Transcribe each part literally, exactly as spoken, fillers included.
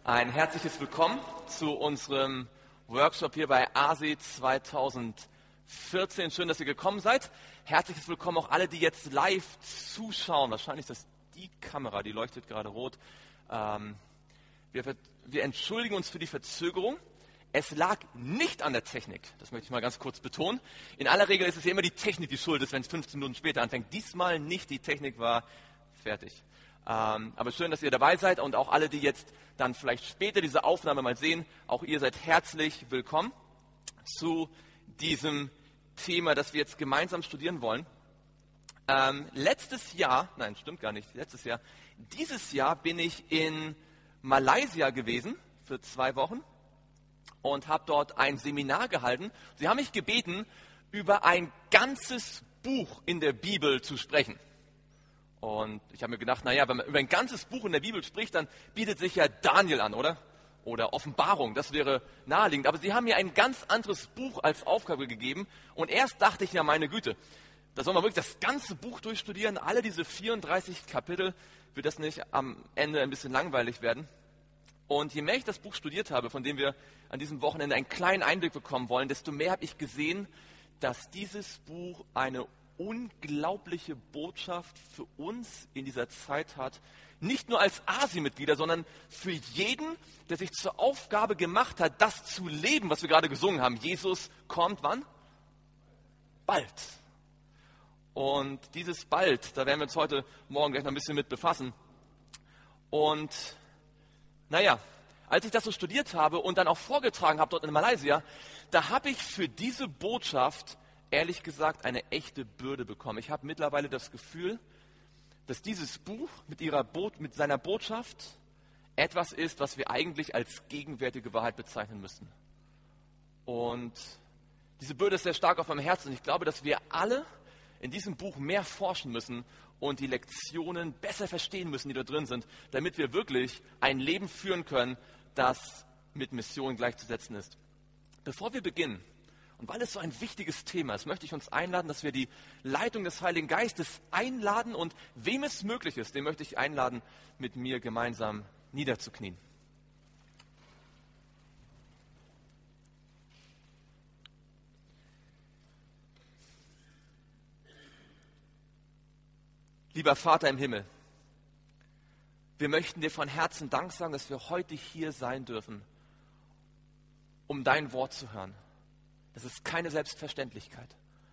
Ein herzliches Willkommen zu unserem Workshop hier bei A S E zweitausendvierzehn. Schön, dass ihr gekommen seid. Herzliches Willkommen auch alle, die jetzt live zuschauen. Wahrscheinlich ist das die Kamera, die leuchtet gerade rot. Ähm, wir, wir entschuldigen uns für die Verzögerung. Es lag nicht an der Technik, das möchte ich mal ganz kurz betonen. In aller Regel ist es ja immer die Technik, die schuld ist, wenn es fünfzehn Minuten später anfängt. Diesmal nicht, die Technik war fertig. Ähm, aber schön, dass ihr dabei seid und auch alle, die jetzt dann vielleicht später diese Aufnahme mal sehen, auch ihr seid herzlich willkommen zu diesem Thema, das wir jetzt gemeinsam studieren wollen. Ähm, letztes Jahr, nein, stimmt gar nicht, letztes Jahr, dieses Jahr bin ich in Malaysia gewesen für zwei Wochen und habe dort ein Seminar gehalten. Sie haben mich gebeten, über ein ganzes Buch in der Bibel zu sprechen. Und ich habe mir gedacht, naja, wenn man über ein ganzes Buch in der Bibel spricht, dann bietet sich ja Daniel an, oder? Oder Offenbarung, das wäre naheliegend. Aber sie haben mir ein ganz anderes Buch als Aufgabe gegeben. Und erst dachte ich, ja, meine Güte, da soll man wirklich das ganze Buch durchstudieren, alle diese vierunddreißig Kapitel, wird das nicht am Ende ein bisschen langweilig werden? Und je mehr ich das Buch studiert habe, von dem wir an diesem Wochenende einen kleinen Einblick bekommen wollen, desto mehr habe ich gesehen, dass dieses Buch eine unglaubliche Botschaft für uns in dieser Zeit hat. Nicht nur als A S E-Mitglieder, sondern für jeden, der sich zur Aufgabe gemacht hat, das zu leben, was wir gerade gesungen haben. Jesus kommt wann? Bald. Und dieses bald, da werden wir uns heute Morgen gleich noch ein bisschen mit befassen. Und naja, als ich das so studiert habe und dann auch vorgetragen habe dort in Malaysia, da habe ich für diese Botschaft ehrlich gesagt eine echte Bürde bekommen. Ich habe mittlerweile das Gefühl, dass dieses Buch mit, ihrer Bo- mit seiner Botschaft etwas ist, was wir eigentlich als gegenwärtige Wahrheit bezeichnen müssen. Und diese Bürde ist sehr stark auf meinem Herzen. Und ich glaube, dass wir alle in diesem Buch mehr forschen müssen und die Lektionen besser verstehen müssen, die da drin sind, damit wir wirklich ein Leben führen können, das mit Mission gleichzusetzen ist. Bevor wir beginnen, und weil es so ein wichtiges Thema ist, möchte ich uns einladen, dass wir die Leitung des Heiligen Geistes einladen und wem es möglich ist, den möchte ich einladen, mit mir gemeinsam niederzuknien. Lieber Vater im Himmel, wir möchten dir von Herzen Dank sagen, dass wir heute hier sein dürfen, um dein Wort zu hören. Das ist keine Selbstverständlichkeit.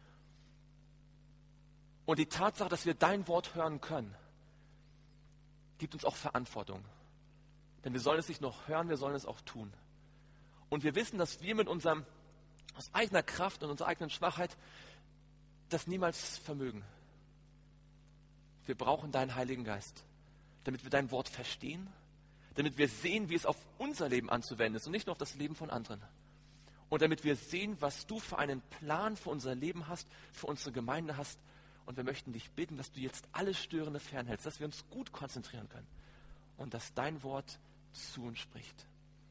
Und die Tatsache, dass wir dein Wort hören können, gibt uns auch Verantwortung. Denn wir sollen es nicht nur hören, wir sollen es auch tun. Und wir wissen, dass wir mit unserem, aus eigener Kraft und unserer eigenen Schwachheit das niemals vermögen. Wir brauchen deinen Heiligen Geist, damit wir dein Wort verstehen, damit wir sehen, wie es auf unser Leben anzuwenden ist und nicht nur auf das Leben von anderen. Und damit wir sehen, was du für einen Plan für unser Leben hast, für unsere Gemeinde hast. Und wir möchten dich bitten, dass du jetzt alles Störende fernhältst, dass wir uns gut konzentrieren können und dass dein Wort zu uns spricht.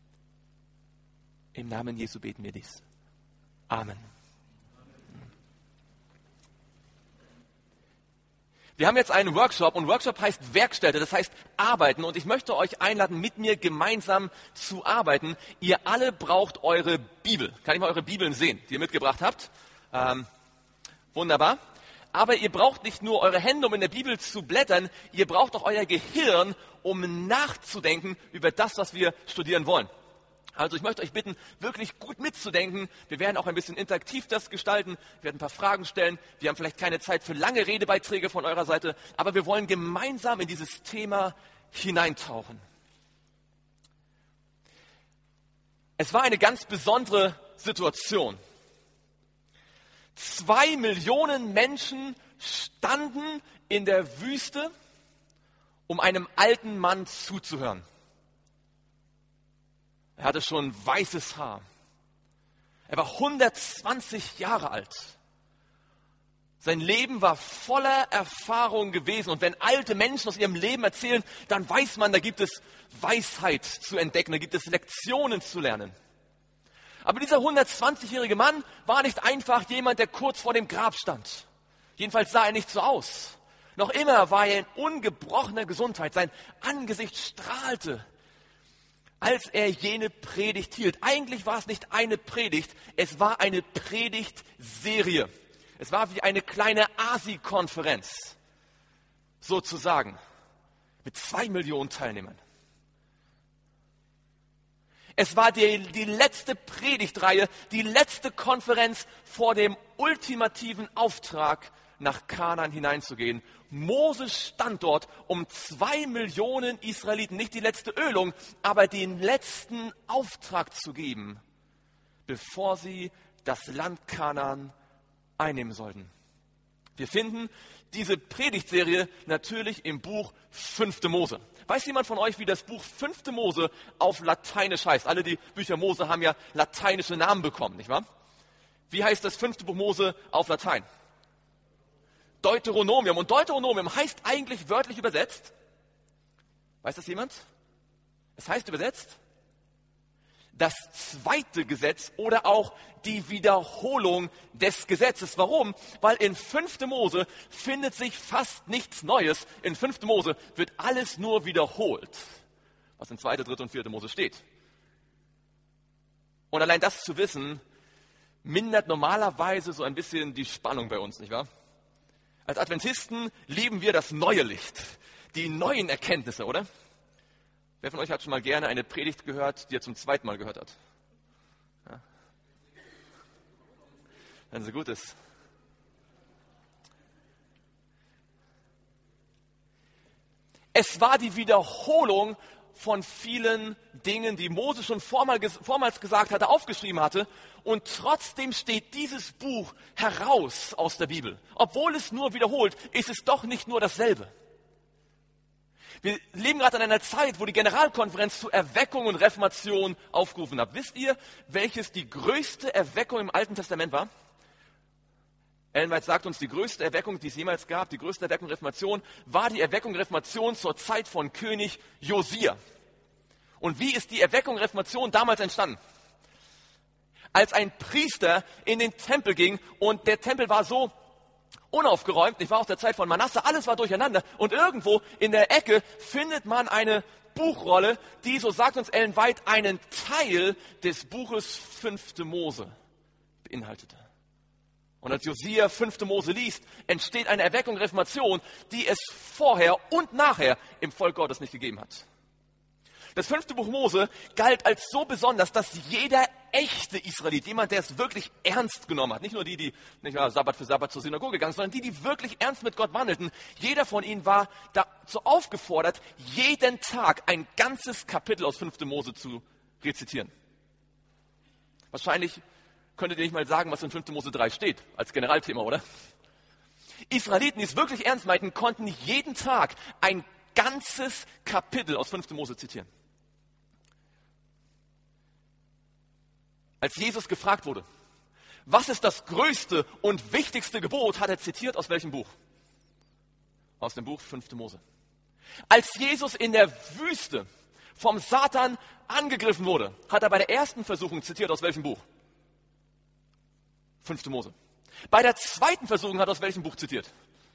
Im Namen Jesu beten wir dies. Amen. Wir haben jetzt einen Workshop und Workshop heißt Werkstätte, das heißt arbeiten und ich möchte euch einladen, mit mir gemeinsam zu arbeiten. Ihr alle braucht eure Bibel. Kann ich mal eure Bibeln sehen, die ihr mitgebracht habt? Ähm, wunderbar. Aber ihr braucht nicht nur eure Hände, um in der Bibel zu blättern, ihr braucht auch euer Gehirn, um nachzudenken über das, was wir studieren wollen. Also ich möchte euch bitten, wirklich gut mitzudenken. Wir werden auch ein bisschen interaktiv das gestalten. Wir werden ein paar Fragen stellen. Wir haben vielleicht keine Zeit für lange Redebeiträge von eurer Seite, aber wir wollen gemeinsam in dieses Thema hineintauchen. Es war eine ganz besondere Situation. Zwei Millionen Menschen standen in der Wüste, um einem alten Mann zuzuhören. Er hatte schon weißes Haar. Er war hundertzwanzig Jahre alt. Sein Leben war voller Erfahrung gewesen. Und wenn alte Menschen aus ihrem Leben erzählen, dann weiß man, da gibt es Weisheit zu entdecken, da gibt es Lektionen zu lernen. Aber dieser hundertzwanzigjährige Mann war nicht einfach jemand, der kurz vor dem Grab stand. Jedenfalls sah er nicht so aus. Noch immer war er in ungebrochener Gesundheit. Sein Angesicht strahlte. als er jene Predigt hielt. Eigentlich war es nicht eine Predigt, es war eine Predigtserie. Es war wie eine kleine Asi-Konferenz, sozusagen, mit zwei Millionen Teilnehmern. Es war die, die letzte Predigtreihe, die letzte Konferenz vor dem ultimativen Auftrag, nach Kanaan hineinzugehen. Mose stand dort, um zwei Millionen Israeliten, nicht die letzte Ölung, aber den letzten Auftrag zu geben, bevor sie das Land Kanaan einnehmen sollten. Wir finden diese Predigtserie natürlich im Buch fünfte Mose. Weiß jemand von euch, wie das Buch fünfte Mose auf Lateinisch heißt? Alle die Bücher Mose haben ja lateinische Namen bekommen, nicht wahr? Wie heißt das fünfte Buch Mose auf Latein? Deuteronomium. Und Deuteronomium heißt eigentlich wörtlich übersetzt, weiß das jemand? Es heißt übersetzt, das zweite Gesetz oder auch die Wiederholung des Gesetzes. Warum? Weil in fünfte Mose findet sich fast nichts Neues. In fünfte Mose wird alles nur wiederholt, was in zweite, dritte und vierte Mose steht. Und allein das zu wissen, mindert normalerweise so ein bisschen die Spannung bei uns, nicht wahr? Als Adventisten lieben wir das neue Licht, die neuen Erkenntnisse, oder? Wer von euch hat schon mal gerne eine Predigt gehört, die er zum zweiten Mal gehört hat? Ja. Wenn sie gut ist. Es war die Wiederholung von vielen Dingen, die Mose schon vormals gesagt hatte, aufgeschrieben hatte. Und trotzdem steht dieses Buch heraus aus der Bibel. Obwohl es nur wiederholt, ist es doch nicht nur dasselbe. Wir leben gerade in einer Zeit, wo die Generalkonferenz zur Erweckung und Reformation aufgerufen hat. Wisst ihr, welches die größte Erweckung im Alten Testament war? Ellen White sagt uns, die größte Erweckung, die es jemals gab, die größte Erweckung und Reformation, war die Erweckung und Reformation zur Zeit von König Josia. Und wie ist die Erweckung und Reformation damals entstanden? Als ein Priester in den Tempel ging und der Tempel war so unaufgeräumt, ich war aus der Zeit von Manasse, alles war durcheinander und irgendwo in der Ecke findet man eine Buchrolle, die, so sagt uns Ellen White, einen Teil des Buches fünfte Mose beinhaltete. Und als Josia fünfte Mose liest, entsteht eine Erweckung, Reformation, die es vorher und nachher im Volk Gottes nicht gegeben hat. Das fünfte Buch Mose galt als so besonders, dass jeder echte Israelit, jemand, der es wirklich ernst genommen hat, nicht nur die, die nicht mal Sabbat für Sabbat zur Synagoge gegangen sind, sondern die, die wirklich ernst mit Gott wandelten, jeder von ihnen war dazu aufgefordert, jeden Tag ein ganzes Kapitel aus fünfte Mose zu rezitieren. Wahrscheinlich könntet ihr nicht mal sagen, was in fünfte Mose drei steht, als Generalthema, oder? Israeliten, die es wirklich ernst meinten, konnten jeden Tag ein ganzes Kapitel aus fünfte Mose zitieren. Als Jesus gefragt wurde, was ist das größte und wichtigste Gebot, hat er zitiert aus welchem Buch? Aus dem Buch fünfte Mose. Als Jesus in der Wüste vom Satan angegriffen wurde, hat er bei der ersten Versuchung zitiert aus welchem Buch? fünfte Mose. Bei der zweiten Versuchung hat er aus welchem Buch zitiert?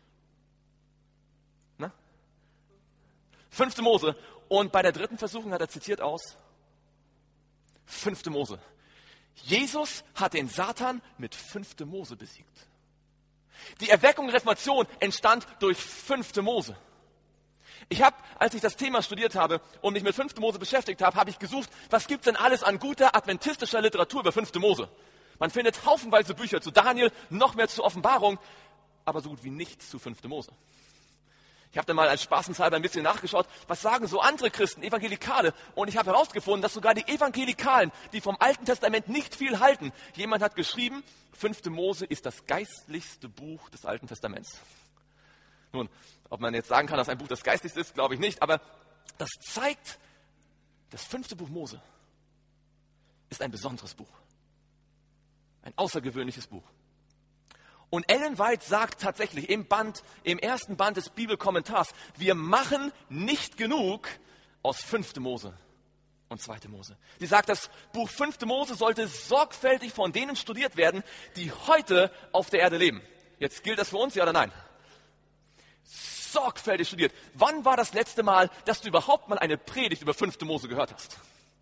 Na? fünfte Mose. Und bei der dritten Versuchung hat er zitiert aus fünfte Mose. Jesus hat den Satan mit fünfte Mose besiegt. Die Erweckung und Reformation entstand durch fünfte Mose. Ich habe, als ich das Thema studiert habe und mich mit fünfte Mose beschäftigt habe, habe ich gesucht, was gibt es denn alles an guter adventistischer Literatur über fünfte Mose? Man findet haufenweise Bücher zu Daniel, noch mehr zur Offenbarung, aber so gut wie nichts zu fünfte Mose. Ich habe dann mal als spaßenshalber ein bisschen nachgeschaut, was sagen so andere Christen, Evangelikale, und ich habe herausgefunden, dass sogar die Evangelikalen, die vom Alten Testament nicht viel halten, jemand hat geschrieben, fünfte Mose ist das geistlichste Buch des Alten Testaments. Nun, ob man jetzt sagen kann, dass ein Buch das geistlichste ist, glaube ich nicht, aber das zeigt, das fünfte Buch Mose ist ein besonderes Buch. Ein außergewöhnliches Buch. Und Ellen White sagt tatsächlich im Band, im ersten Band des Bibelkommentars, wir machen nicht genug aus fünfte Mose und zweite Mose. Sie sagt, das Buch fünfte Mose sollte sorgfältig von denen studiert werden, die heute auf der Erde leben. Jetzt gilt das für uns, ja oder nein? Sorgfältig studiert. Wann war das letzte Mal, dass du überhaupt mal eine Predigt über fünfte Mose gehört hast?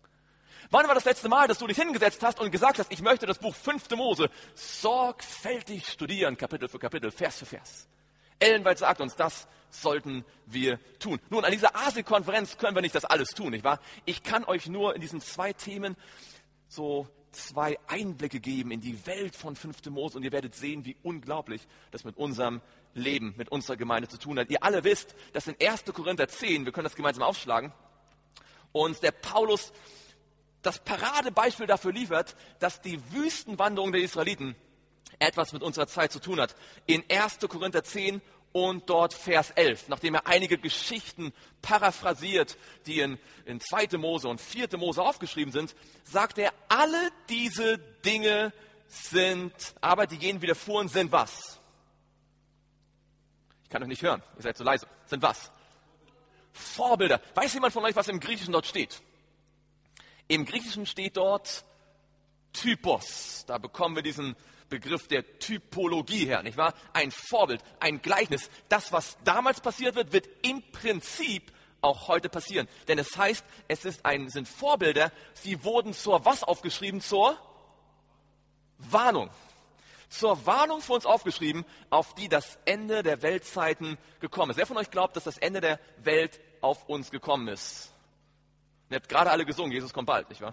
Wann war das letzte Mal, dass du dich hingesetzt hast und gesagt hast, ich möchte das Buch fünfte Mose sorgfältig studieren, Kapitel für Kapitel, Vers für Vers? Ellen White sagt uns, das sollten wir tun. Nun, an dieser A S I-Konferenz können wir nicht das alles tun, nicht wahr? Ich kann euch nur in diesen zwei Themen so zwei Einblicke geben in die Welt von fünfte Mose und ihr werdet sehen, wie unglaublich das mit unserem Leben, mit unserer Gemeinde zu tun hat. Ihr alle wisst, dass in erster Korinther zehn, wir können das gemeinsam aufschlagen, uns der Paulus das Paradebeispiel dafür liefert, dass die Wüstenwanderung der Israeliten etwas mit unserer Zeit zu tun hat. In erster Korinther zehn und dort Vers elf, nachdem er einige Geschichten paraphrasiert, die in, in zweite Mose und vierte Mose aufgeschrieben sind, sagt er, alle diese Dinge sind, aber die jenen widerfuhren, sind was? Ich kann euch nicht hören, ihr seid so leise. Sind was? Vorbilder. Weiß jemand von euch, was im Griechischen dort steht? Im Griechischen steht dort Typos. Da bekommen wir diesen Begriff der Typologie her, nicht wahr? Ein Vorbild, ein Gleichnis. Das, was damals passiert wird, wird im Prinzip auch heute passieren. Denn es heißt, es ist ein, sind Vorbilder, sie wurden zur was aufgeschrieben? Zur Warnung. Zur Warnung für uns aufgeschrieben, auf die das Ende der Weltzeiten gekommen ist. Wer von euch glaubt, dass das Ende der Welt auf uns gekommen ist? Ihr habt gerade alle gesungen, Jesus kommt bald, nicht wahr?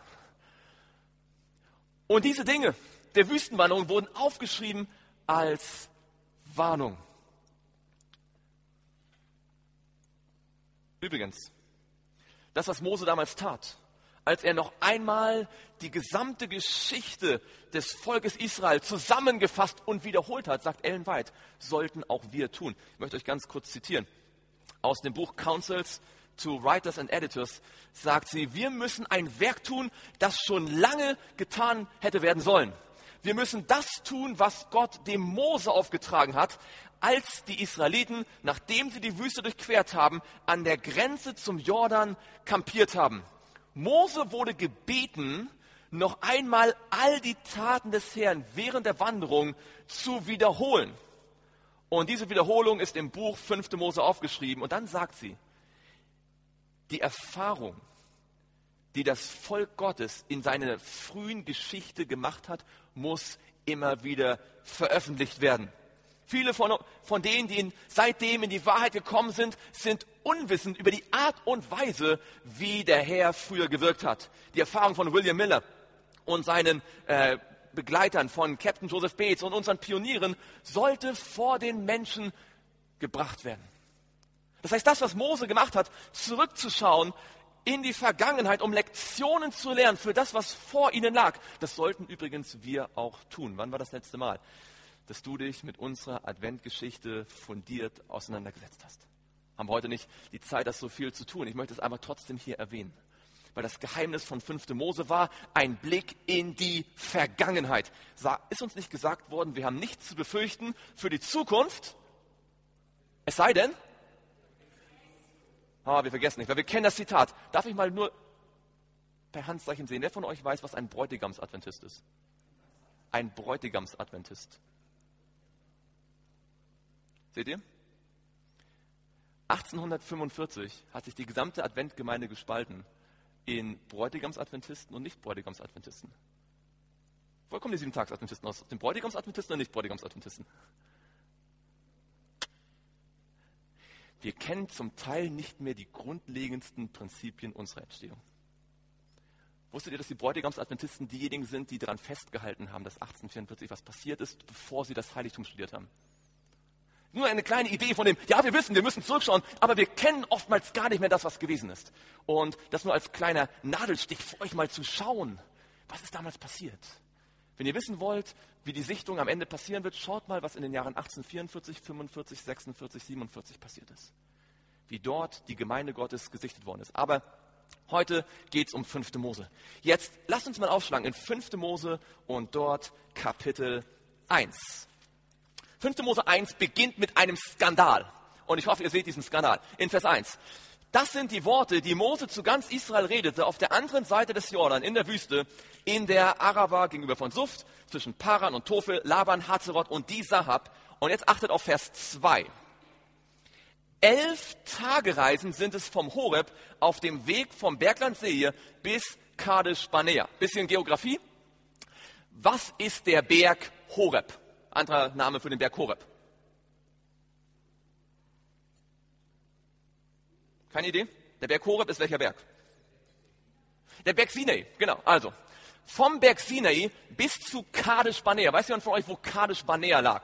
Und diese Dinge der Wüstenwanderung wurden aufgeschrieben als Warnung. Übrigens, das, was Mose damals tat, als er noch einmal die gesamte Geschichte des Volkes Israel zusammengefasst und wiederholt hat, sagt Ellen White, sollten auch wir tun. Ich möchte euch ganz kurz zitieren. Aus dem Buch Counsels to Writers and Editors sagt sie, wir müssen ein Werk tun, das schon lange getan hätte werden sollen. Wir müssen das tun, was Gott dem Mose aufgetragen hat, als die Israeliten, nachdem sie die Wüste durchquert haben, an der Grenze zum Jordan kampiert haben. Mose wurde gebeten, noch einmal all die Taten des Herrn während der Wanderung zu wiederholen. Und diese Wiederholung ist im Buch fünfte Mose aufgeschrieben. Und dann sagt sie, die Erfahrung, die das Volk Gottes in seiner frühen Geschichte gemacht hat, muss immer wieder veröffentlicht werden. Viele von, von denen, die in, seitdem in die Wahrheit gekommen sind, sind unwissend über die Art und Weise, wie der Herr früher gewirkt hat. Die Erfahrung von William Miller und seinen äh, Begleitern, von Captain Joseph Bates und unseren Pionieren, sollte vor den Menschen gebracht werden. Das heißt, das, was Mose gemacht hat, zurückzuschauen in die Vergangenheit, um Lektionen zu lernen für das, was vor ihnen lag. Das sollten übrigens wir auch tun. Wann war das letzte Mal, dass du dich mit unserer Adventgeschichte fundiert auseinandergesetzt hast? Haben wir heute nicht die Zeit, das so viel zu tun. Ich möchte es aber trotzdem hier erwähnen. Weil das Geheimnis von fünfte Mose war ein Blick in die Vergangenheit. Ist uns nicht gesagt worden, wir haben nichts zu befürchten für die Zukunft, es sei denn, Ah, wir vergessen nicht, weil wir kennen das Zitat. Darf ich mal nur per Handzeichen sehen? Wer von euch weiß, was ein Bräutigamsadventist ist? Ein Bräutigamsadventist. Seht ihr? achtzehnhundertfünfundvierzig hat sich die gesamte Adventgemeinde gespalten in Bräutigamsadventisten und Nicht-Bräutigamsadventisten. Wo kommen die Sieben-Tags-Adventisten aus? Den Bräutigamsadventisten oder Nicht-Bräutigamsadventisten? Wir kennen zum Teil nicht mehr die grundlegendsten Prinzipien unserer Entstehung. Wusstet ihr, dass die Bräutigamsadventisten diejenigen sind, die daran festgehalten haben, dass achtzehnhundertvierundvierzig was passiert ist, bevor sie das Heiligtum studiert haben? Nur eine kleine Idee von dem, ja, wir wissen, wir müssen zurückschauen, aber wir kennen oftmals gar nicht mehr das, was gewesen ist. Und das nur als kleiner Nadelstich für euch mal zu schauen, was ist damals passiert. Wenn ihr wissen wollt, wie die Sichtung am Ende passieren wird, schaut mal, was in den Jahren achtzehnhundertvierundvierzig, fünfundvierzig, sechsundvierzig, siebenundvierzig passiert ist. Wie dort die Gemeinde Gottes gesichtet worden ist. Aber heute geht es um fünfte Mose. Jetzt lasst uns mal aufschlagen in fünfte Mose und dort Kapitel eins. fünfte Mose eins beginnt mit einem Skandal. Und ich hoffe, ihr seht diesen Skandal. In Vers eins. Das sind die Worte, die Mose zu ganz Israel redete, auf der anderen Seite des Jordan, in der Wüste, in der Arava gegenüber von Suft, zwischen Paran und Tophel, Laban, Hazeroth und die Sahab. Und jetzt achtet auf Vers zwei. Elf Tagereisen sind es vom Horeb auf dem Weg vom Bergland Seir bis Kadesh Barnea. Bisschen Geografie. Was ist der Berg Horeb? Anderer Name für den Berg Horeb. Keine Idee? Der Berg Horeb ist welcher Berg? Der Berg Sinai, genau. Also, vom Berg Sinai bis zu Kadesh Barnea. Weiß jemand von euch, wo Kadesh Barnea lag?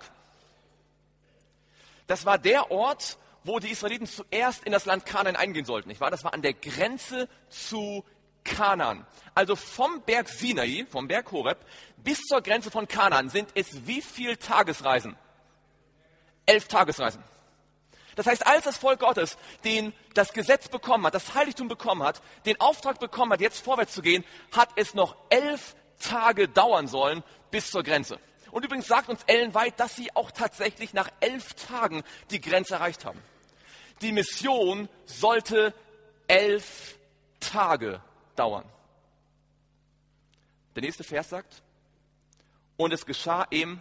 Das war der Ort, wo die Israeliten zuerst in das Land Kanaan eingehen sollten. Nicht wahr? Das war an der Grenze zu Kanaan. Also vom Berg Sinai, vom Berg Horeb, bis zur Grenze von Kanaan sind es wie viel Tagesreisen? Elf Tagesreisen. Das heißt, als das Volk Gottes den, das Gesetz bekommen hat, das Heiligtum bekommen hat, den Auftrag bekommen hat, jetzt vorwärts zu gehen, hat es noch elf Tage dauern sollen bis zur Grenze. Und übrigens sagt uns Ellen White, dass sie auch tatsächlich nach elf Tagen die Grenze erreicht haben. Die Mission sollte elf Tage dauern. Der nächste Vers sagt, und es geschah im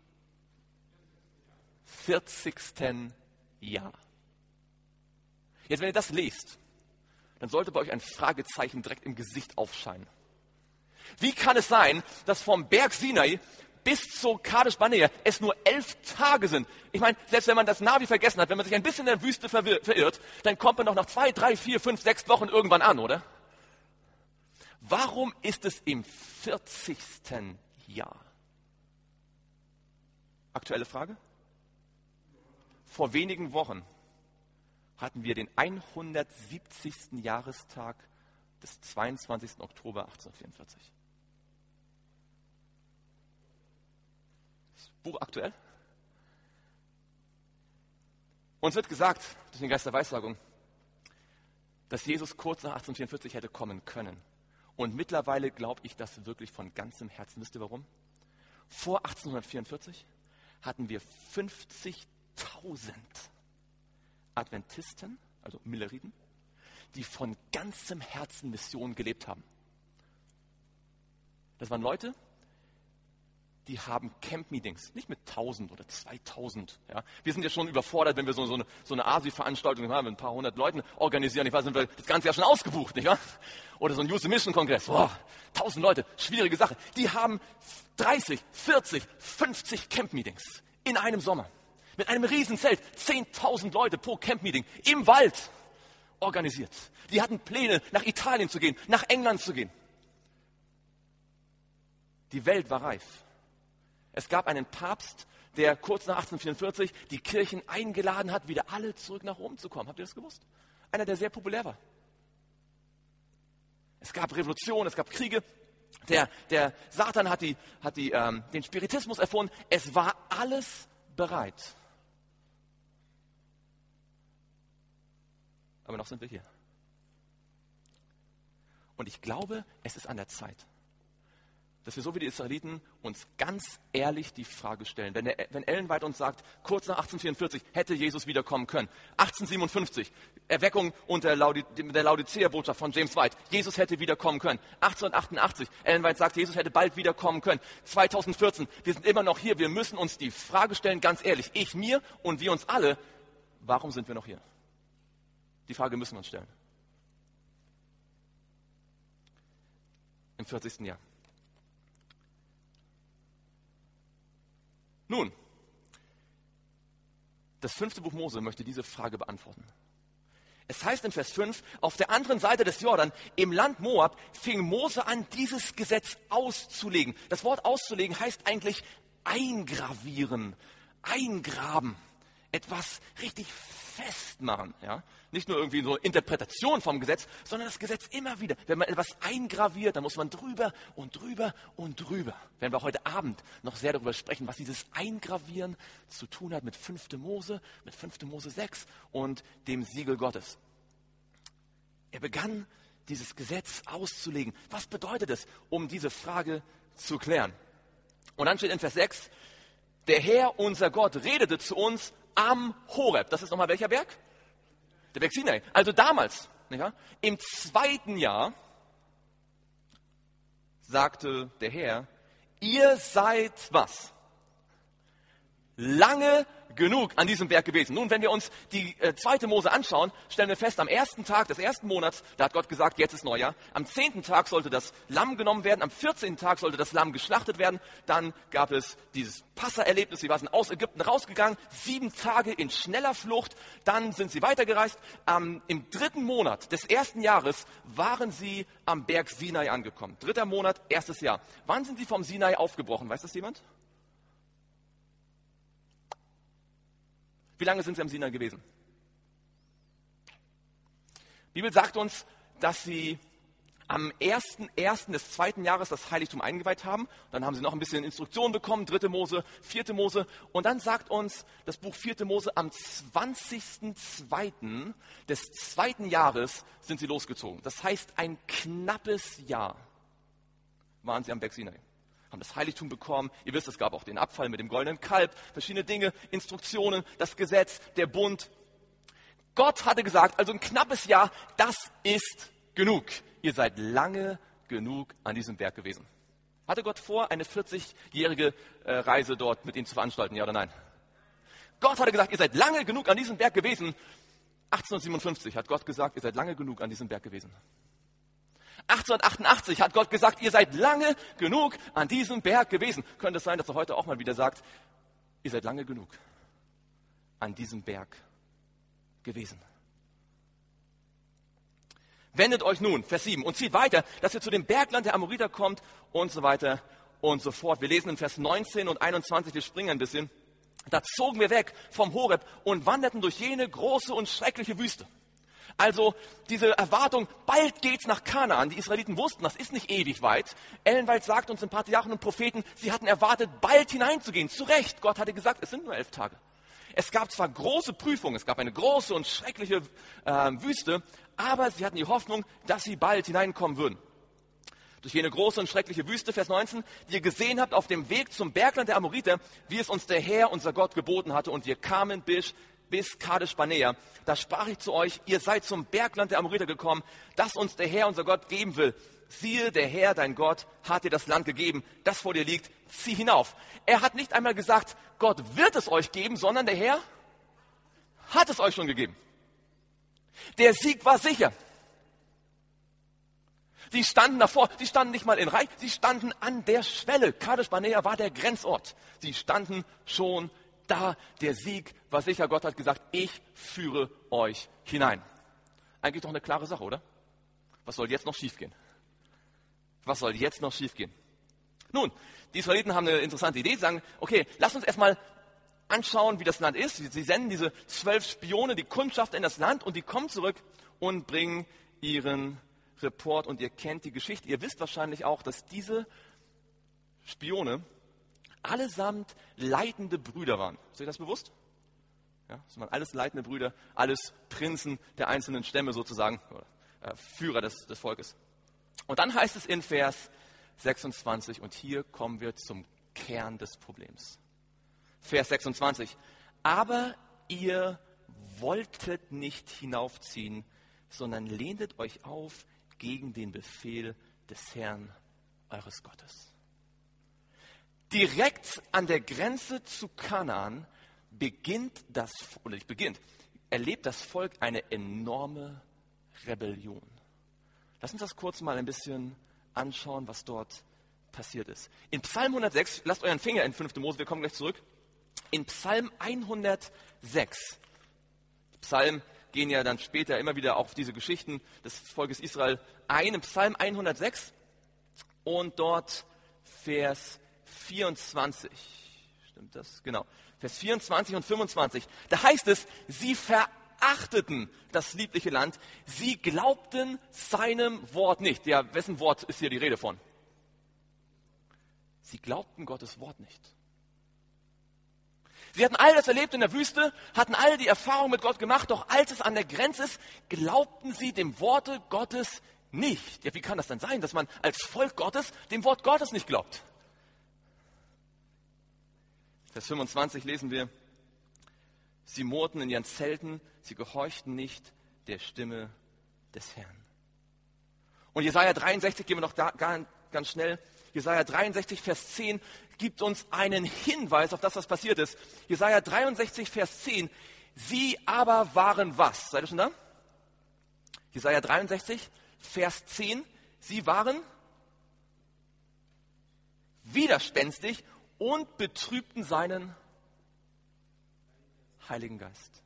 vierzigsten Jahr. Jetzt, wenn ihr das lest, dann sollte bei euch ein Fragezeichen direkt im Gesicht aufscheinen. Wie kann es sein, dass vom Berg Sinai bis zu Kadesh Barnea es nur elf Tage sind? Ich meine, selbst wenn man das Navi vergessen hat, wenn man sich ein bisschen in der Wüste verwir- verirrt, dann kommt man doch nach zwei, drei, vier, fünf, sechs Wochen irgendwann an, oder? Warum ist es im vierzigsten Jahr? Aktuelle Frage? Vor wenigen Wochen hatten wir den hundertsiebzigsten Jahrestag des zweiundzwanzigsten Oktober achtzehnhundertvierundvierzig. Das Buch aktuell. Uns wird gesagt, durch den Geist der Weissagung, dass Jesus kurz nach achtzehnhundertvierundvierzig hätte kommen können. Und mittlerweile glaube ich das wirklich von ganzem Herzen. Wisst ihr warum? Vor achtzehnhundertvierundvierzig hatten wir fünfzigtausend Adventisten, also Milleriten, die von ganzem Herzen Mission gelebt haben. Das waren Leute, die haben Camp-Meetings, nicht mit tausend oder zweitausend. Ja. Wir sind ja schon überfordert, wenn wir so, so eine, so eine A S I-Veranstaltung haben, mit ein paar hundert Leuten organisieren. Ich weiß, sind wir das ganze Jahr schon ausgebucht, nicht wahr? Oder so ein Youth Mission Kongress. Boah, tausend Leute, schwierige Sache. Die haben dreißig, vierzig, fünfzig Camp-Meetings in einem Sommer. Mit einem Riesenzelt, zehntausend Leute pro Camp-Meeting im Wald organisiert. Die hatten Pläne, nach Italien zu gehen, nach England zu gehen. Die Welt war reif. Es gab einen Papst, der kurz nach achtzehnhundertvierundvierzig die Kirchen eingeladen hat, wieder alle zurück nach Rom zu kommen. Habt ihr das gewusst? Einer, der sehr populär war. Es gab Revolutionen, es gab Kriege. Der, der Satan hat, die, hat die, ähm, den Spiritismus erfunden. Es war alles bereit. Aber noch sind wir hier. Und ich glaube, es ist an der Zeit, dass wir so wie die Israeliten uns ganz ehrlich die Frage stellen. Wenn, der, wenn Ellen White uns sagt, kurz nach achtzehnhundertvierundvierzig hätte Jesus wiederkommen können. achtzehnhundertsiebenundfünfzig, Erweckung unter Laudi, der Laodicea-Botschaft von James White. Jesus hätte wiederkommen können. achtzehnhundertachtundachtzig, Ellen White sagt, Jesus hätte bald wiederkommen können. zweitausendvierzehn, wir sind immer noch hier. Wir müssen uns die Frage stellen, ganz ehrlich, ich, mir und wir uns alle, warum sind wir noch hier? Die Frage müssen wir uns stellen. Im vierzigsten Jahr. Nun, das fünfte Buch Mose möchte diese Frage beantworten. Es heißt in Vers fünf, auf der anderen Seite des Jordan, im Land Moab, fing Mose an, dieses Gesetz auszulegen. Das Wort auszulegen heißt eigentlich eingravieren, eingraben, etwas richtig festmachen. Ja? Nicht nur irgendwie so Interpretation vom Gesetz, sondern das Gesetz immer wieder. Wenn man etwas eingraviert, dann muss man drüber und drüber und drüber. Wenn wir heute Abend noch sehr darüber sprechen, was dieses Eingravieren zu tun hat mit fünfte Mose, mit fünfte Mose sechs und dem Siegel Gottes. Er begann, dieses Gesetz auszulegen. Was bedeutet es, um diese Frage zu klären? Und dann steht in Vers sechs, der Herr, unser Gott, redete zu uns am Horeb. Das ist nochmal welcher Berg? Der Berg Sinai. Also damals, nicht wahr? Im zweiten Jahr sagte der Herr, ihr seid was? Lange genug an diesem Berg gewesen. Nun, wenn wir uns die äh, zweite Mose anschauen, stellen wir fest, am ersten Tag des ersten Monats, da hat Gott gesagt, jetzt ist Neujahr. Am zehnten Tag sollte das Lamm genommen werden, am vierzehnten Tag sollte das Lamm geschlachtet werden. Dann gab es dieses Passa-Erlebnis, sie waren aus Ägypten rausgegangen, sieben Tage in schneller Flucht, dann sind sie weitergereist. Ähm, Im dritten Monat des ersten Jahres waren sie am Berg Sinai angekommen. Dritter Monat, erstes Jahr. Wann sind sie vom Sinai aufgebrochen? Weiß das jemand? Wie lange sind sie am Sinai gewesen? Die Bibel sagt uns, dass sie am ersten ersten des zweiten Jahres das Heiligtum eingeweiht haben. Dann haben sie noch ein bisschen Instruktionen bekommen, dritte Mose, vierte Mose. Und dann sagt uns das Buch vierte Mose, am zwanzigsten zweiten des zweiten Jahres sind sie losgezogen. Das heißt, ein knappes Jahr waren sie am Berg Sinai. Haben das Heiligtum bekommen. Ihr wisst, es gab auch den Abfall mit dem goldenen Kalb, verschiedene Dinge, Instruktionen, das Gesetz, der Bund. Gott hatte gesagt, also ein knappes Jahr, das ist genug. Ihr seid lange genug an diesem Berg gewesen. Hatte Gott vor, eine vierzigjährige äh, Reise dort mit ihnen zu veranstalten, ja oder nein? Gott hatte gesagt, ihr seid lange genug an diesem Berg gewesen. achtzehnhundertsiebenundfünfzig hat Gott gesagt, ihr seid lange genug an diesem Berg gewesen. achtzehnhundertachtundachtzig hat Gott gesagt, ihr seid lange genug an diesem Berg gewesen. Könnte es sein, dass er heute auch mal wieder sagt, ihr seid lange genug an diesem Berg gewesen. Wendet euch nun, Vers sieben, und zieht weiter, dass ihr zu dem Bergland der Amoriter kommt und so weiter und so fort. Wir lesen in Vers neunzehn und einundzwanzig, wir springen ein bisschen. Da zogen wir weg vom Horeb und wanderten durch jene große und schreckliche Wüste. Also diese Erwartung, bald geht's nach Kanaan. Die Israeliten wussten, das ist nicht ewig weit. Ellen White sagt uns in Patriarchen und Propheten, sie hatten erwartet, bald hineinzugehen. Zu Recht, Gott hatte gesagt, es sind nur elf Tage. Es gab zwar große Prüfungen, es gab eine große und schreckliche äh, Wüste, aber sie hatten die Hoffnung, dass sie bald hineinkommen würden. Durch jene große und schreckliche Wüste, Vers neunzehn, die ihr gesehen habt auf dem Weg zum Bergland der Amoriter, wie es uns der Herr, unser Gott, geboten hatte, und wir kamen bis, bis Kadesh Barnea. Da sprach ich zu euch, ihr seid zum Bergland der Amoriter gekommen, das uns der Herr, unser Gott, geben will. Siehe, der Herr, dein Gott, hat dir das Land gegeben, das vor dir liegt, zieh hinauf. Er hat nicht einmal gesagt, Gott wird es euch geben, sondern der Herr hat es euch schon gegeben. Der Sieg war sicher. Sie standen davor, sie standen nicht mal in Reich, sie standen an der Schwelle. Kadesh Barnea war der Grenzort. Sie standen schon da, der Sieg war sicher. Gott hat gesagt, ich führe euch hinein. Eigentlich doch eine klare Sache, oder? Was soll jetzt noch schiefgehen? Was soll jetzt noch schiefgehen? Nun, die Israeliten haben eine interessante Idee. Sie sagen, okay, lass uns erstmal anschauen, wie das Land ist. Sie senden diese zwölf Spione, die Kundschafter in das Land, und die kommen zurück und bringen ihren Report. Und ihr kennt die Geschichte. Ihr wisst wahrscheinlich auch, dass diese Spione allesamt leitende Brüder waren. Ist euch das bewusst? Ja, das waren alles leitende Brüder, alles Prinzen der einzelnen Stämme sozusagen, oder äh, Führer des, des Volkes. Und dann heißt es in Vers sechsundzwanzig, und hier kommen wir zum Kern des Problems. Vers sechsundzwanzig. Aber ihr wolltet nicht hinaufziehen, sondern lehntet euch auf gegen den Befehl des Herrn, eures Gottes. Direkt an der Grenze zu Kanaan beginnt das, oder nicht beginnt, erlebt das Volk eine enorme Rebellion. Lass uns das kurz mal ein bisschen anschauen, was dort passiert ist. In Psalm hundertsechs, lasst euren Finger in fünfte Mose, wir kommen gleich zurück. In Psalm hundertsechs, Psalm gehen ja dann später immer wieder auf diese Geschichten des Volkes Israel ein. In Psalm hundertsechs und dort Vers vierundzwanzig. Stimmt das? Genau. Vers vierundzwanzig und fünfundzwanzig. Da heißt es, sie verachteten das liebliche Land, sie glaubten seinem Wort nicht. Ja, wessen Wort ist hier die Rede von? Sie glaubten Gottes Wort nicht. Sie hatten all das erlebt in der Wüste, hatten all die Erfahrung mit Gott gemacht, doch als es an der Grenze ist, glaubten sie dem Worte Gottes nicht. Ja, wie kann das denn sein, dass man als Volk Gottes dem Wort Gottes nicht glaubt? Vers fünfundzwanzig lesen wir, sie murrten in ihren Zelten, sie gehorchten nicht der Stimme des Herrn. Und Jesaja dreiundsechzig, gehen wir noch da, ganz schnell, Jesaja dreiundsechzig, Vers zehn gibt uns einen Hinweis auf das, was passiert ist. Jesaja dreiundsechzig, Vers zehn. Sie aber waren was? Seid ihr schon da? Jesaja dreiundsechzig, Vers zehn. Sie waren widerspenstig und betrübten seinen Heiligen Geist.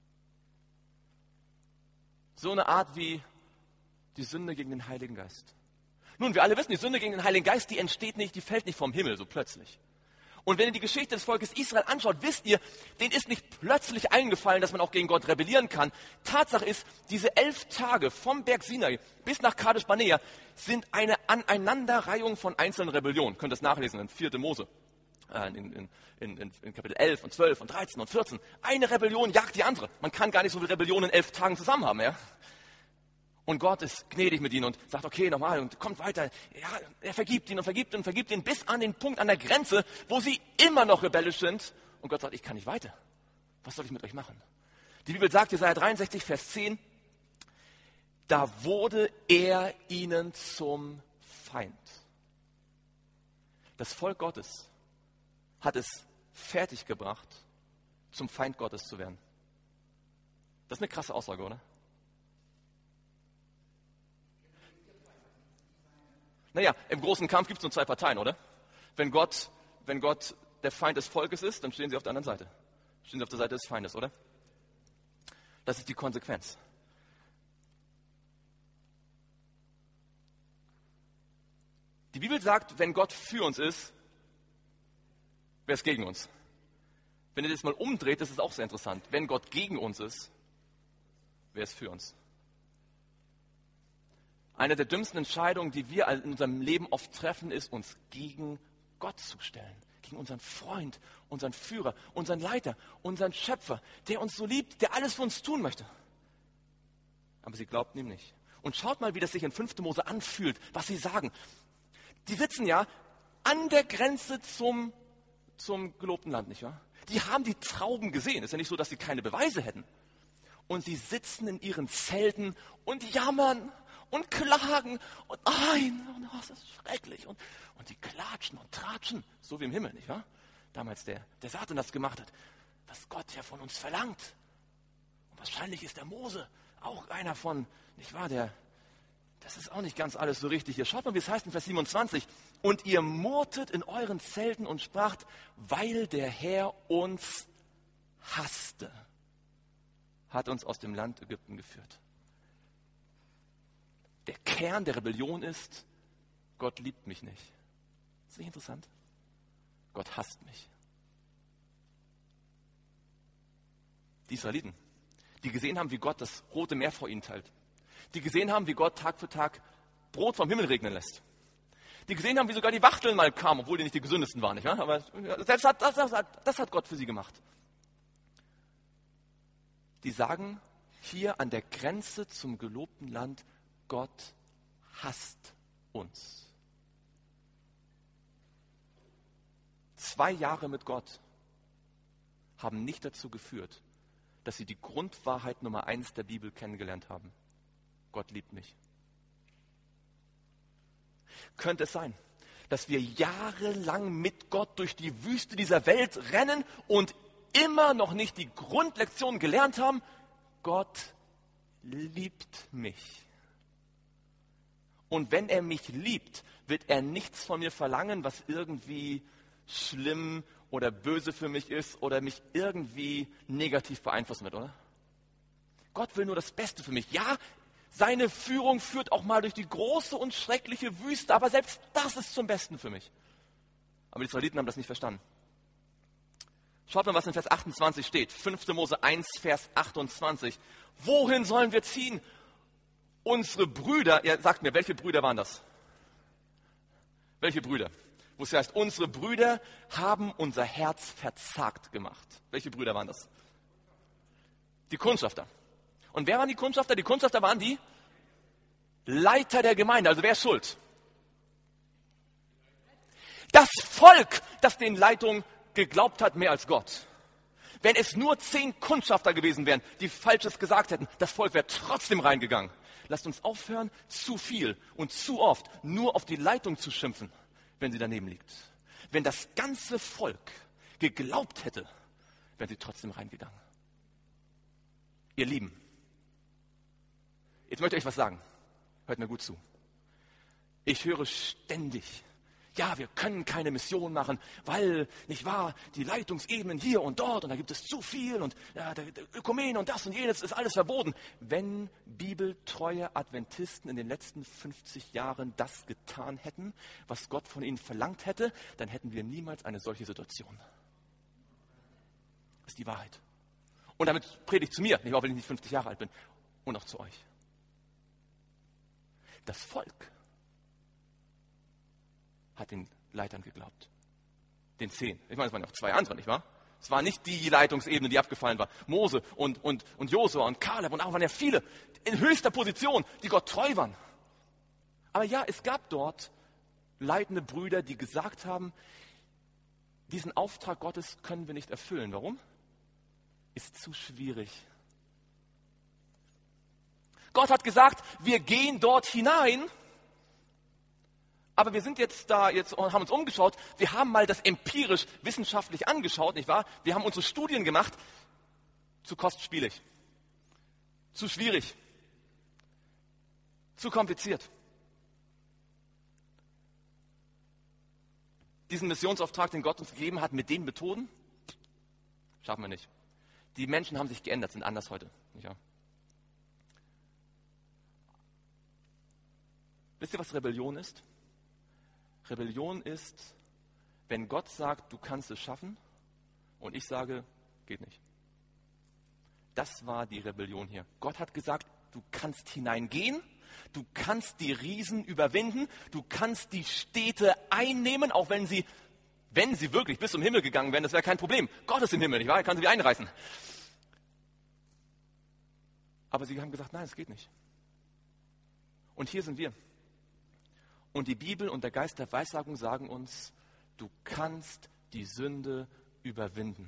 So eine Art wie die Sünde gegen den Heiligen Geist. Nun, wir alle wissen, die Sünde gegen den Heiligen Geist, die entsteht nicht, die fällt nicht vom Himmel so plötzlich. Und wenn ihr die Geschichte des Volkes Israel anschaut, wisst ihr, denen ist nicht plötzlich eingefallen, dass man auch gegen Gott rebellieren kann. Tatsache ist, diese elf Tage vom Berg Sinai bis nach Kadesh Barnea sind eine Aneinanderreihung von einzelnen Rebellionen. Ihr könnt das nachlesen in vierte Mose, äh, in, in, in, in Kapitel elf und zwölf und dreizehn und vierzehn. Eine Rebellion jagt die andere. Man kann gar nicht so viele Rebellionen in elf Tagen zusammen haben. Ja? Und Gott ist gnädig mit ihnen und sagt, okay, nochmal und kommt weiter. Ja, er vergibt ihnen und vergibt ihnen und vergibt ihnen bis an den Punkt an der Grenze, wo sie immer noch rebellisch sind. Und Gott sagt, ich kann nicht weiter. Was soll ich mit euch machen? Die Bibel sagt, Jesaja dreiundsechzig, Vers zehn, da wurde er ihnen zum Feind. Das Volk Gottes hat es fertiggebracht, zum Feind Gottes zu werden. Das ist eine krasse Aussage, oder? Naja, im großen Kampf gibt es nur zwei Parteien, oder? Wenn Gott, wenn Gott der Feind des Volkes ist, dann stehen sie auf der anderen Seite. Stehen sie auf der Seite des Feindes, oder? Das ist die Konsequenz. Die Bibel sagt, wenn Gott für uns ist, wer ist gegen uns? Wenn ihr das mal umdreht, das ist auch sehr interessant. Wenn Gott gegen uns ist, wer ist für uns? Eine der dümmsten Entscheidungen, die wir in unserem Leben oft treffen, ist, uns gegen Gott zu stellen. Gegen unseren Freund, unseren Führer, unseren Leiter, unseren Schöpfer, der uns so liebt, der alles für uns tun möchte. Aber sie glaubten ihm nicht. Und schaut mal, wie das sich in fünfte Mose anfühlt, was sie sagen. Die sitzen ja an der Grenze zum, zum gelobten Land, nicht wahr? Die haben die Trauben gesehen. Es ist ja nicht so, dass sie keine Beweise hätten. Und sie sitzen in ihren Zelten und jammern und klagen und nein, und, oh, das ist schrecklich. Und, und die klatschen und tratschen, so wie im Himmel, nicht wahr? Damals der, der Satan das gemacht hat, was Gott ja von uns verlangt. Und wahrscheinlich ist der Mose auch einer von, nicht wahr, der, das ist auch nicht ganz alles so richtig. Hier schaut mal, wie es heißt in Vers siebenundzwanzig. Und ihr murrtet in euren Zelten und spracht, weil der Herr uns hasste, hat uns aus dem Land Ägypten geführt. Der Kern der Rebellion ist, Gott liebt mich nicht. Ist nicht interessant? Gott hasst mich. Die Israeliten, die gesehen haben, wie Gott das Rote Meer vor ihnen teilt. Die gesehen haben, wie Gott Tag für Tag Brot vom Himmel regnen lässt. Die gesehen haben, wie sogar die Wachteln mal kamen, obwohl die nicht die gesündesten waren. Nicht wahr? Aber selbst hat, das, das, das hat Gott für sie gemacht. Die sagen hier an der Grenze zum gelobten Land, Gott hasst uns. Zwei Jahre mit Gott haben nicht dazu geführt, dass sie die Grundwahrheit Nummer eins der Bibel kennengelernt haben. Gott liebt mich. Könnte es sein, dass wir jahrelang mit Gott durch die Wüste dieser Welt rennen und immer noch nicht die Grundlektion gelernt haben? Gott liebt mich. Und wenn er mich liebt, wird er nichts von mir verlangen, was irgendwie schlimm oder böse für mich ist oder mich irgendwie negativ beeinflussen wird, oder? Gott will nur das Beste für mich. Ja, seine Führung führt auch mal durch die große und schreckliche Wüste, aber selbst das ist zum Besten für mich. Aber die Israeliten haben das nicht verstanden. Schaut mal, was in Vers achtundzwanzig steht. fünfte Mose eins, Vers achtundzwanzig. Wohin sollen wir ziehen? Unsere Brüder, ja, sagt mir, welche Brüder waren das? Welche Brüder? Wo es heißt, unsere Brüder haben unser Herz verzagt gemacht. Welche Brüder waren das? Die Kundschafter. Und wer waren die Kundschafter? Die Kundschafter waren die Leiter der Gemeinde. Also wer ist schuld? Das Volk, das den Leitungen geglaubt hat, mehr als Gott. Wenn es nur zehn Kundschafter gewesen wären, die Falsches gesagt hätten, das Volk wäre trotzdem reingegangen. Lasst uns aufhören, zu viel und zu oft nur auf die Leitung zu schimpfen. wenn sie daneben liegt. Wenn das ganze Volk geglaubt hätte, wären sie trotzdem reingegangen. Ihr Lieben, jetzt möchte ich euch was sagen. Hört mir gut zu. Ich höre ständig, ja, wir können keine Mission machen, weil, nicht wahr, die Leitungsebenen hier und dort und da gibt es zu viel und ja, der, der Ökumene und das und jenes ist alles verboten. Wenn bibeltreue Adventisten in den letzten fünfzig Jahren das getan hätten, was Gott von ihnen verlangt hätte, dann hätten wir niemals eine solche Situation. Das ist die Wahrheit. Und damit predige ich zu mir, nicht wahr, wenn ich nicht fünfzig Jahre alt bin, und auch zu euch. Das Volk hat den Leitern geglaubt. Den zehn. Ich meine, es waren ja auch zwei andere, nicht wahr? Es war nicht die Leitungsebene, die abgefallen war. Mose und, und, und Josua und Kaleb und auch waren ja viele in höchster Position, die Gott treu waren. Aber ja, es gab dort leitende Brüder, die gesagt haben, diesen Auftrag Gottes können wir nicht erfüllen. Warum? Ist zu schwierig. Gott hat gesagt, wir gehen dort hinein. Aber wir sind jetzt da jetzt und haben uns umgeschaut. Wir haben mal das empirisch, wissenschaftlich angeschaut, nicht wahr? Wir haben unsere Studien gemacht. Zu kostspielig. Zu schwierig. Zu kompliziert. Diesen Missionsauftrag, den Gott uns gegeben hat, mit den Methoden, schaffen wir nicht. Die Menschen haben sich geändert, sind anders heute. Nicht wahr? Wisst ihr, was Rebellion ist? Rebellion ist, wenn Gott sagt, du kannst es schaffen und ich sage, geht nicht. Das war die Rebellion hier. Gott hat gesagt, du kannst hineingehen, du kannst die Riesen überwinden, du kannst die Städte einnehmen, auch wenn sie, wenn sie wirklich bis zum Himmel gegangen wären, das wäre kein Problem. Gott ist im Himmel, nicht wahr? Er kann sie wieder einreißen. Aber sie haben gesagt, nein, es geht nicht. Und hier sind wir. Und die Bibel und der Geist der Weissagung sagen uns, du kannst die Sünde überwinden.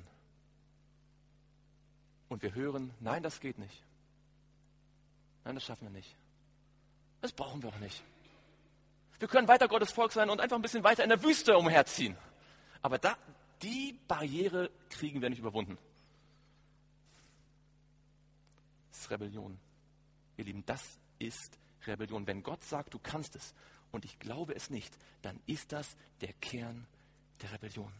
Und wir hören, nein, das geht nicht. Nein, das schaffen wir nicht. Das brauchen wir auch nicht. Wir können weiter Gottes Volk sein und einfach ein bisschen weiter in der Wüste umherziehen. Aber da, die Barriere kriegen wir nicht überwunden. Das ist Rebellion. Ihr Lieben, das ist Rebellion. Wenn Gott sagt, du kannst es, und ich glaube es nicht, dann ist das der Kern der Rebellion.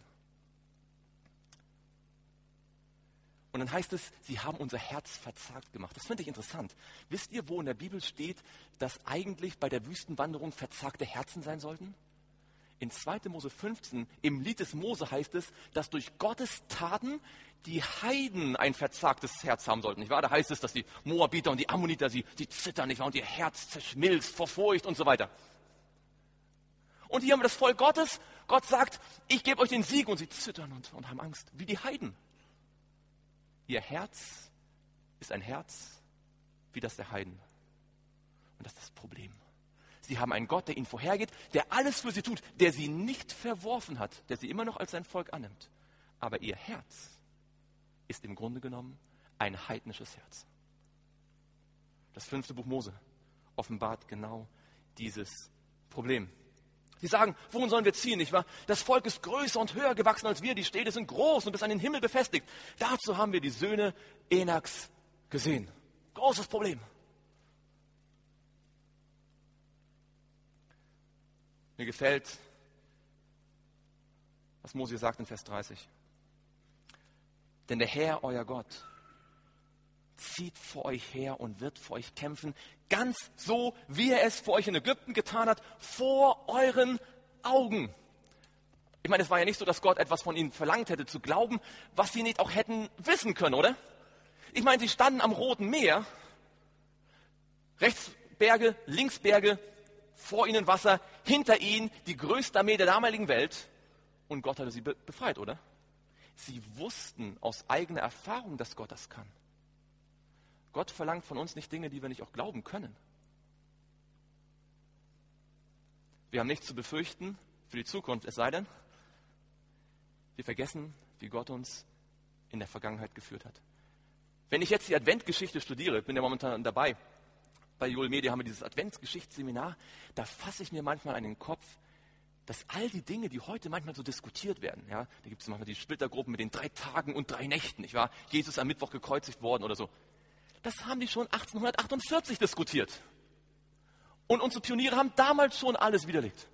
Und dann heißt es, sie haben unser Herz verzagt gemacht. Das finde ich interessant. Wisst ihr, wo in der Bibel steht, dass eigentlich bei der Wüstenwanderung verzagte Herzen sein sollten? In zweiter Mose fünfzehn, im Lied des Mose heißt es, dass durch Gottes Taten die Heiden ein verzagtes Herz haben sollten. Nicht wahr? Da heißt es, dass die Moabiter und die Ammoniter, sie, sie zittern, nicht wahr? Und ihr Herz zerschmilzt vor Furcht und so weiter. Und hier haben wir das Volk Gottes. Gott sagt, ich gebe euch den Sieg. Und sie zittern und, und haben Angst, wie die Heiden. Ihr Herz ist ein Herz wie das der Heiden. Und das ist das Problem. Sie haben einen Gott, der ihnen vorhergeht, der alles für sie tut, der sie nicht verworfen hat, der sie immer noch als sein Volk annimmt. Aber ihr Herz ist im Grunde genommen ein heidnisches Herz. Das fünfte Buch Mose offenbart genau dieses Problem. Sie sagen, wohin sollen wir ziehen, nicht wahr? Das Volk ist größer und höher gewachsen als wir, die Städte sind groß und bis an den Himmel befestigt. Dazu haben wir die Söhne Enaks gesehen. Großes Problem. Mir gefällt, was Mose sagt in Vers dreißig. Denn der Herr, euer Gott, zieht vor euch her und wird vor euch kämpfen, ganz so, wie er es vor euch in Ägypten getan hat, vor euren Augen. Ich meine, es war ja nicht so, dass Gott etwas von ihnen verlangt hätte zu glauben, was sie nicht auch hätten wissen können, oder? Ich meine, sie standen am Roten Meer, rechts Berge, links Berge, vor ihnen Wasser, hinter ihnen die größte Armee der damaligen Welt und Gott hatte sie be- befreit, oder? Sie wussten aus eigener Erfahrung, dass Gott das kann. Gott verlangt von uns nicht Dinge, die wir nicht auch glauben können. Wir haben nichts zu befürchten für die Zukunft, es sei denn, wir vergessen, wie Gott uns in der Vergangenheit geführt hat. Wenn ich jetzt die Adventgeschichte studiere, bin ja momentan dabei, bei Joel Media haben wir dieses Adventsgeschichtsseminar, da fasse ich mir manchmal an den Kopf, dass all die Dinge, die heute manchmal so diskutiert werden, ja, da gibt es manchmal die Splittergruppen mit den drei Tagen und drei Nächten, nicht wahr? Jesus am Mittwoch gekreuzigt worden oder so. Das haben die schon achtzehnhundertachtundvierzig diskutiert. Und unsere Pioniere haben damals schon alles widerlegt.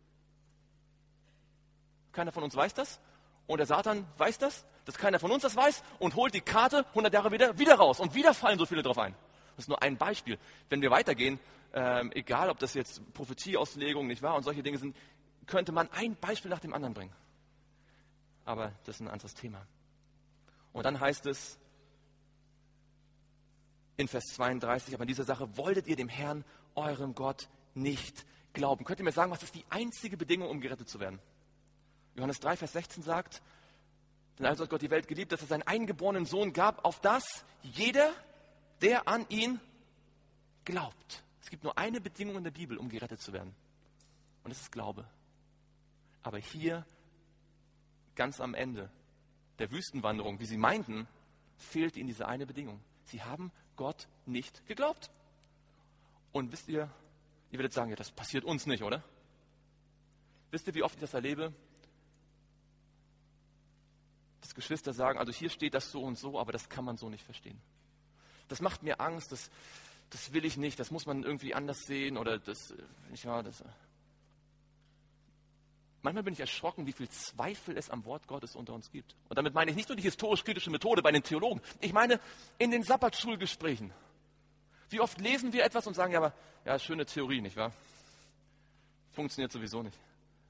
Keiner von uns weiß das. Und der Satan weiß das, dass keiner von uns das weiß und holt die Karte hundert Jahre wieder, wieder raus. Und wieder fallen so viele drauf ein. Das ist nur ein Beispiel. Wenn wir weitergehen, ähm, egal ob das jetzt Prophetieauslegung nicht wahr und solche Dinge sind, könnte man ein Beispiel nach dem anderen bringen. Aber das ist ein anderes Thema. Und dann heißt es in Vers zweiunddreißig, aber in dieser Sache wolltet ihr dem Herrn, eurem Gott, nicht glauben. Könnt ihr mir sagen, was ist die einzige Bedingung, um gerettet zu werden? Johannes drei, Vers sechzehn sagt, denn also hat Gott die Welt geliebt, dass er seinen eingeborenen Sohn gab, auf das jeder, der an ihn glaubt. Es gibt nur eine Bedingung in der Bibel, um gerettet zu werden. Und das ist Glaube. Aber hier, ganz am Ende der Wüstenwanderung, wie sie meinten, fehlt ihnen diese eine Bedingung. Sie haben Gott nicht geglaubt. Und wisst ihr, ihr werdet sagen, ja, das passiert uns nicht, oder? Wisst ihr, wie oft ich das erlebe? Dass Geschwister sagen, also hier steht das so und so, aber das kann man so nicht verstehen. Das macht mir Angst, das, das will ich nicht, das muss man irgendwie anders sehen oder das, nicht wahr, das. Manchmal bin ich erschrocken, wie viel Zweifel es am Wort Gottes unter uns gibt. Und damit meine ich nicht nur die historisch-kritische Methode bei den Theologen. Ich meine in den Sabbatschulgesprächen. Wie oft lesen wir etwas und sagen, ja, aber ja, schöne Theorie, nicht wahr? Funktioniert sowieso nicht.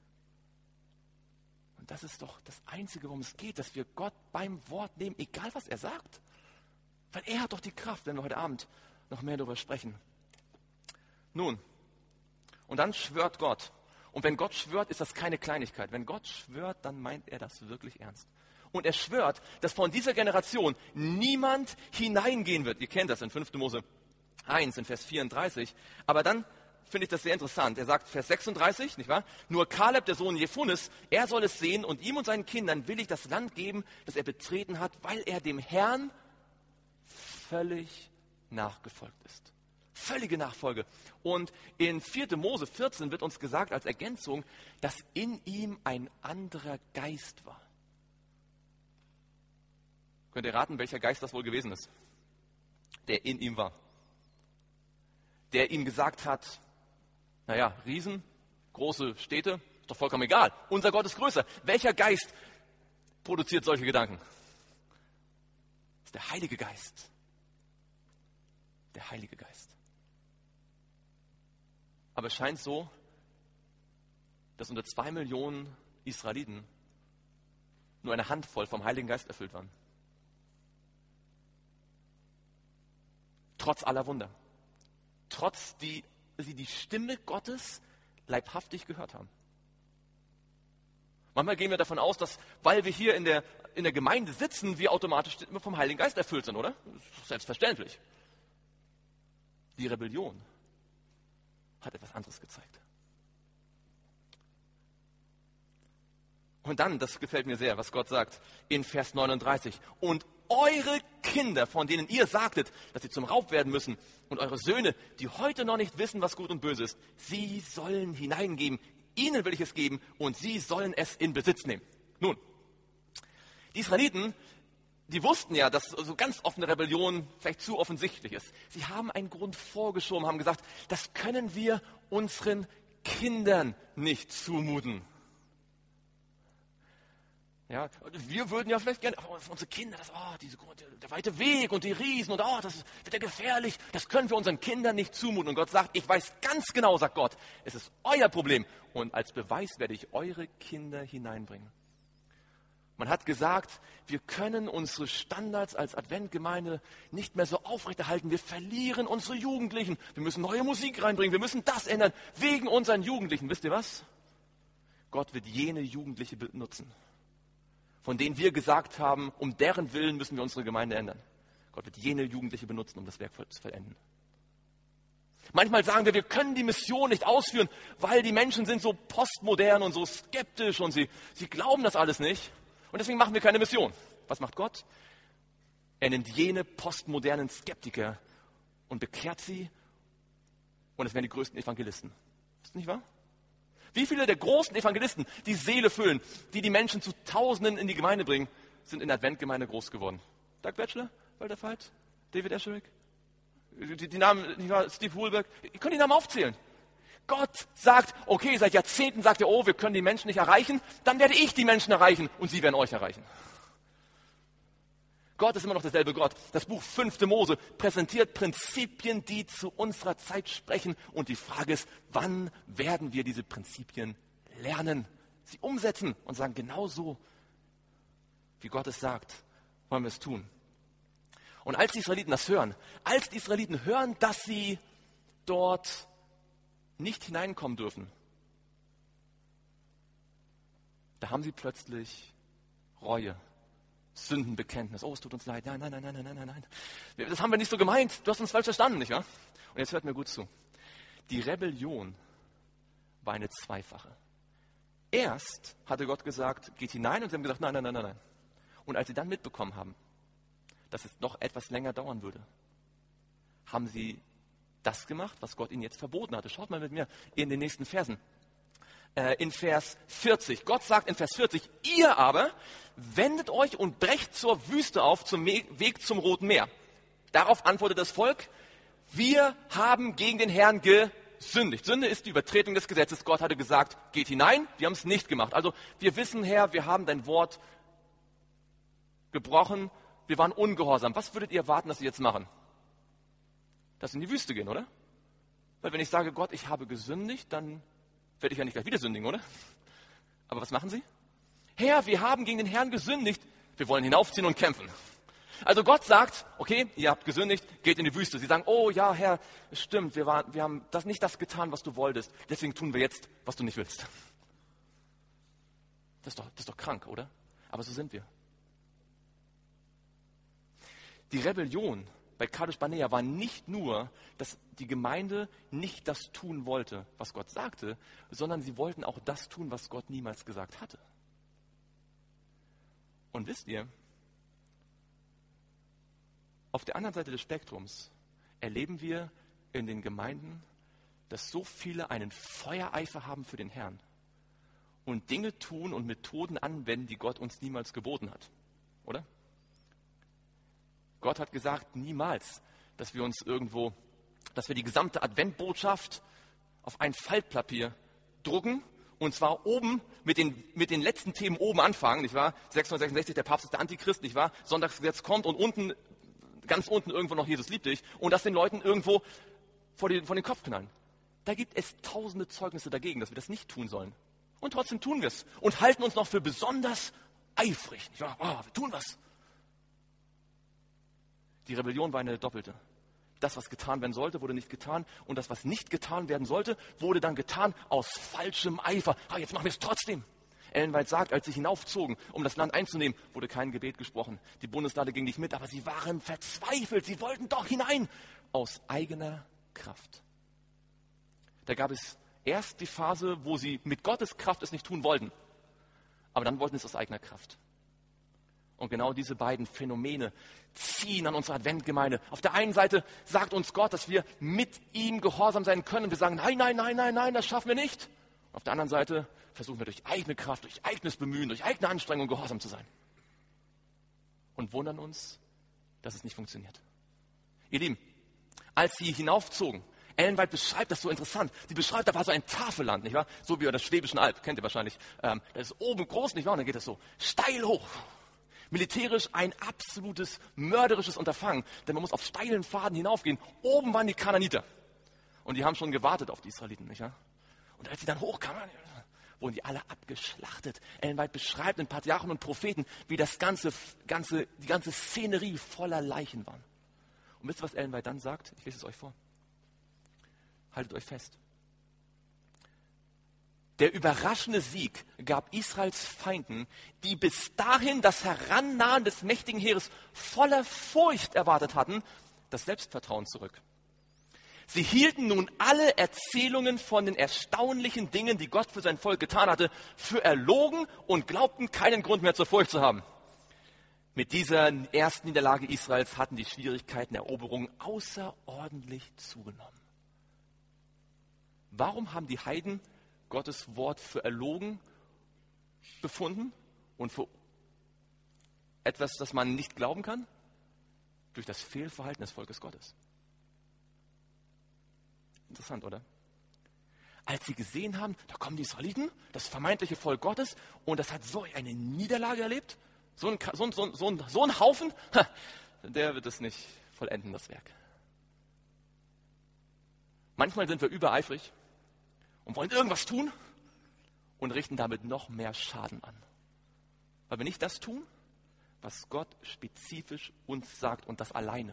Und das ist doch das Einzige, worum es geht, dass wir Gott beim Wort nehmen, egal was er sagt. Weil er hat doch die Kraft, wenn wir heute Abend noch mehr darüber sprechen. Nun, und dann schwört Gott. Und wenn Gott schwört, ist das keine Kleinigkeit. Wenn Gott schwört, dann meint er das wirklich ernst. Und er schwört, dass von dieser Generation niemand hineingehen wird. Ihr kennt das in fünfter Mose eins, in Vers vierunddreißig. Aber dann finde ich das sehr interessant. Er sagt, Vers sechsunddreißig, nicht wahr? Nur Kaleb, der Sohn Jephunes, er soll es sehen und ihm und seinen Kindern will ich das Land geben, das er betreten hat, weil er dem Herrn völlig nachgefolgt ist. Völlige Nachfolge. Und in vierter Mose vierzehn wird uns gesagt als Ergänzung, dass in ihm ein anderer Geist war. Könnt ihr raten, welcher Geist das wohl gewesen ist? Der in ihm war. Der ihm gesagt hat, naja, Riesen, große Städte, ist doch vollkommen egal. Unser Gott ist größer. Welcher Geist produziert solche Gedanken? Das ist der Heilige Geist. Der Heilige Geist. Aber es scheint so, dass unter zwei Millionen Israeliten nur eine Handvoll vom Heiligen Geist erfüllt waren. Trotz aller Wunder. Trotz die sie die Stimme Gottes leibhaftig gehört haben. Manchmal gehen wir davon aus, dass, weil wir hier in der, in der Gemeinde sitzen, wir automatisch vom Heiligen Geist erfüllt sind, oder? Das ist selbstverständlich. Die Rebellion hat etwas anderes gezeigt. Und dann, das gefällt mir sehr, was Gott sagt, in Vers neununddreißig. Und eure Kinder, von denen ihr sagtet, dass sie zum Raub werden müssen, und eure Söhne, die heute noch nicht wissen, was gut und böse ist, sie sollen hineingeben. Ihnen will ich es geben und sie sollen es in Besitz nehmen. Nun, die Israeliten, die wussten ja, dass so ganz offene Rebellion vielleicht zu offensichtlich ist. Sie haben einen Grund vorgeschoben, haben gesagt, das können wir unseren Kindern nicht zumuten. Ja, wir würden ja vielleicht gerne, aber für unsere Kinder, das, oh, diese, der, der weite Weg und die Riesen und oh, das wird ja gefährlich, das können wir unseren Kindern nicht zumuten. Und Gott sagt, ich weiß ganz genau, sagt Gott, es ist euer Problem und als Beweis werde ich eure Kinder hineinbringen. Man hat gesagt, wir können unsere Standards als Adventgemeinde nicht mehr so aufrechterhalten. Wir verlieren unsere Jugendlichen. Wir müssen neue Musik reinbringen. Wir müssen das ändern wegen unseren Jugendlichen. Wisst ihr was? Gott wird jene Jugendliche benutzen, von denen wir gesagt haben, um deren Willen müssen wir unsere Gemeinde ändern. Gott wird jene Jugendliche benutzen, um das Werk zu vollenden. Manchmal sagen wir, wir können die Mission nicht ausführen, weil die Menschen sind so postmodern und so skeptisch und sie, sie glauben das alles nicht. Und deswegen machen wir keine Mission. Was macht Gott? Er nimmt jene postmodernen Skeptiker und bekehrt sie und es werden die größten Evangelisten. Ist nicht wahr? Wie viele der großen Evangelisten, die Seele füllen, die die Menschen zu Tausenden in die Gemeinde bringen, sind in der Adventgemeinde groß geworden? Doug Batchelor, Walter Veit, David Escherich, die, die Namen, Steve Wohlberg, ihr könnt die Namen aufzählen. Gott sagt, okay, seit Jahrzehnten sagt er, oh, wir können die Menschen nicht erreichen, dann werde ich die Menschen erreichen und sie werden euch erreichen. Gott ist immer noch derselbe Gott. Das Buch fünfte Mose präsentiert Prinzipien, die zu unserer Zeit sprechen. Und die Frage ist, wann werden wir diese Prinzipien lernen, sie umsetzen und sagen, genau so, wie Gott es sagt, wollen wir es tun. Und als die Israeliten das hören, als die Israeliten hören, dass sie dort nicht hineinkommen dürfen, da haben sie plötzlich Reue. Sündenbekenntnis. Oh, es tut uns leid. Nein, nein, nein, nein, nein, nein, nein. Das haben wir nicht so gemeint. Du hast uns falsch verstanden, nicht wahr? Und jetzt hört mir gut zu. Die Rebellion war eine zweifache. Erst hatte Gott gesagt, geht hinein, und sie haben gesagt, nein, nein, nein, nein, nein. Und als sie dann mitbekommen haben, dass es noch etwas länger dauern würde, haben sie das gemacht, was Gott ihnen jetzt verboten hatte. Schaut mal mit mir in den nächsten Versen. In Vers vierzig. Gott sagt in Vers vierzig, ihr aber wendet euch und brecht zur Wüste auf, zum Weg zum Roten Meer. Darauf antwortet das Volk, wir haben gegen den Herrn gesündigt. Sünde ist die Übertretung des Gesetzes. Gott hatte gesagt, geht hinein, wir haben es nicht gemacht. Also wir wissen, Herr, wir haben dein Wort gebrochen, wir waren ungehorsam. Was würdet ihr erwarten, dass sie jetzt machen? Dass sie in die Wüste gehen, oder? Weil wenn ich sage, Gott, ich habe gesündigt, dann werde ich ja nicht gleich wieder sündigen, oder? Aber was machen sie? Herr, wir haben gegen den Herrn gesündigt. Wir wollen hinaufziehen und kämpfen. Also Gott sagt, okay, ihr habt gesündigt, geht in die Wüste. Sie sagen, oh ja, Herr, es stimmt, wir, waren, wir haben das nicht das getan, was du wolltest. Deswegen tun wir jetzt, was du nicht willst. Das ist doch, das ist doch krank, oder? Aber so sind wir. Die Rebellion bei Kadesh Barnea war nicht nur, dass die Gemeinde nicht das tun wollte, was Gott sagte, sondern sie wollten auch das tun, was Gott niemals gesagt hatte. Und wisst ihr, auf der anderen Seite des Spektrums erleben wir in den Gemeinden, dass so viele einen Feuereifer haben für den Herrn und Dinge tun und Methoden anwenden, die Gott uns niemals geboten hat. Oder? Gott hat gesagt, niemals, dass wir uns irgendwo, dass wir die gesamte Adventbotschaft auf ein Faltpapier drucken und zwar oben mit den, mit den letzten Themen oben anfangen, nicht wahr? sechshundertsechsundsechzig, der Papst ist der Antichrist, nicht wahr? Sonntagsgesetz kommt und unten, ganz unten irgendwo noch Jesus liebt dich und das den Leuten irgendwo vor den, vor den Kopf knallen. Da gibt es tausende Zeugnisse dagegen, dass wir das nicht tun sollen. Und trotzdem tun wir es und halten uns noch für besonders eifrig, nicht wahr? Oh, wir tun was. Die Rebellion war eine doppelte. Das, was getan werden sollte, wurde nicht getan. Und das, was nicht getan werden sollte, wurde dann getan aus falschem Eifer. Ah, jetzt machen wir es trotzdem. Ellen White sagt, als sie hinaufzogen, um das Land einzunehmen, wurde kein Gebet gesprochen. Die Bundeslade ging nicht mit, aber sie waren verzweifelt. Sie wollten doch hinein. Aus eigener Kraft. Da gab es erst die Phase, wo sie mit Gottes Kraft es nicht tun wollten. Aber dann wollten sie es aus eigener Kraft. Und genau diese beiden Phänomene ziehen an unsere Adventgemeinde. Auf der einen Seite sagt uns Gott, dass wir mit ihm gehorsam sein können. Wir sagen, nein, nein, nein, nein, nein, das schaffen wir nicht. Auf der anderen Seite versuchen wir durch eigene Kraft, durch eigenes Bemühen, durch eigene Anstrengung gehorsam zu sein. Und wundern uns, dass es nicht funktioniert. Ihr Lieben, als sie hinaufzogen, Ellen White beschreibt das so interessant. Sie beschreibt, da war so ein Tafelland, nicht wahr? So wie bei der Schwäbischen Alb, kennt ihr wahrscheinlich. Ähm, das ist oben groß, nicht wahr? Und dann geht das so steil hoch. Militärisch ein absolutes mörderisches Unterfangen, denn man muss auf steilen Pfaden hinaufgehen. Oben waren die Kananiter und die haben schon gewartet auf die Israeliten, nicht wahr? Und als sie dann hochkamen, wurden die alle abgeschlachtet. Ellen White beschreibt in Patriarchen und Propheten, wie das ganze, ganze, die ganze Szenerie voller Leichen war. Und wisst ihr, was Ellen White dann sagt? Ich lese es euch vor. Haltet euch fest. Der überraschende Sieg gab Israels Feinden, die bis dahin das Herannahen des mächtigen Heeres voller Furcht erwartet hatten, das Selbstvertrauen zurück. Sie hielten nun alle Erzählungen von den erstaunlichen Dingen, die Gott für sein Volk getan hatte, für erlogen und glaubten, keinen Grund mehr zur Furcht zu haben. Mit dieser ersten Niederlage Israels hatten die Schwierigkeiten der Eroberung außerordentlich zugenommen. Warum haben die Heiden Gottes Wort für erlogen befunden und für etwas, das man nicht glauben kann? Durch das Fehlverhalten des Volkes Gottes. Interessant, oder? Als sie gesehen haben, da kommen die Israeliten, das vermeintliche Volk Gottes, und das hat so eine Niederlage erlebt, so ein, so ein, so ein, so ein, so ein Haufen, der wird es nicht vollenden, das Werk. Manchmal sind wir übereifrig und wollen irgendwas tun und richten damit noch mehr Schaden an. Weil wir nicht das tun, was Gott spezifisch uns sagt, und das alleine.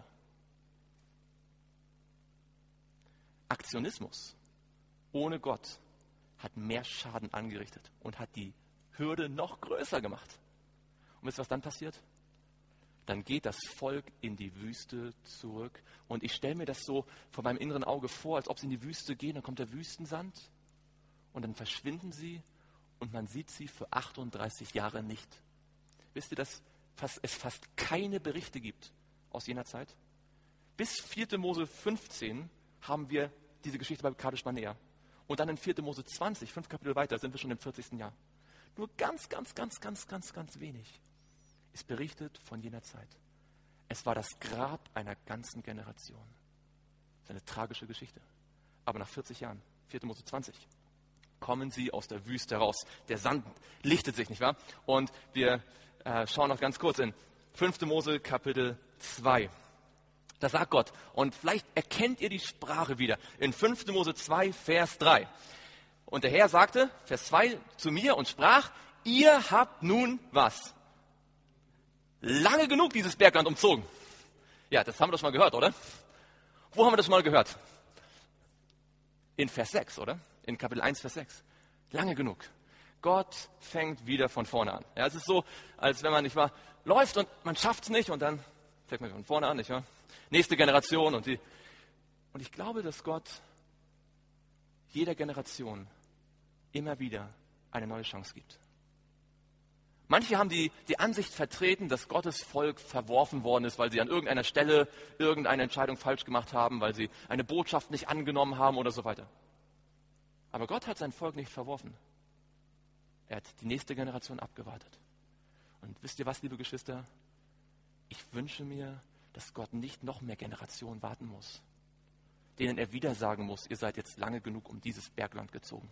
Aktionismus ohne Gott hat mehr Schaden angerichtet und hat die Hürde noch größer gemacht. Und wisst ihr, was dann passiert? Dann geht das Volk in die Wüste zurück. Und ich stelle mir das so vor meinem inneren Auge vor, als ob sie in die Wüste gehen, dann kommt der Wüstensand und dann verschwinden sie und man sieht sie für achtunddreißig Jahre nicht. Wisst ihr, dass fast, es fast keine Berichte gibt aus jener Zeit? Bis vierte Mose fünfzehn haben wir diese Geschichte bei Kadesh Barnea. Und dann in vierte Mose zwanzig, fünf Kapitel weiter, sind wir schon im vierzigsten Jahr. Nur ganz, ganz, ganz, ganz, ganz, ganz wenig ist berichtet von jener Zeit. Es war das Grab einer ganzen Generation. Das ist eine tragische Geschichte. Aber nach vierzig Jahren, vierte Mose zwanzig, kommen sie aus der Wüste heraus. Der Sand lichtet sich, nicht wahr? Und wir äh, schauen noch ganz kurz in fünfte Mose Kapitel zwei. Da sagt Gott, und vielleicht erkennt ihr die Sprache wieder, in fünfte Mose zwei, Vers drei. Und der Herr sagte, Vers zwei, zu mir und sprach, ihr habt nun was? Lange genug dieses Bergland umzogen. Ja, das haben wir doch schon mal gehört, oder? Wo haben wir das schon mal gehört? In Vers sechs, oder? In Kapitel eins, Vers sechs. Lange genug. Gott fängt wieder von vorne an. Ja, es ist so, als wenn man nicht wahr, läuft und man schafft es nicht und dann fängt man von vorne an, nicht wahr? Nächste Generation und die. Und ich glaube, dass Gott jeder Generation immer wieder eine neue Chance gibt. Manche haben die, die Ansicht vertreten, dass Gottes Volk verworfen worden ist, weil sie an irgendeiner Stelle irgendeine Entscheidung falsch gemacht haben, weil sie eine Botschaft nicht angenommen haben oder so weiter. Aber Gott hat sein Volk nicht verworfen. Er hat die nächste Generation abgewartet. Und wisst ihr was, liebe Geschwister? Ich wünsche mir, dass Gott nicht noch mehr Generationen warten muss, denen er wieder sagen muss, ihr seid jetzt lange genug um dieses Bergland gezogen.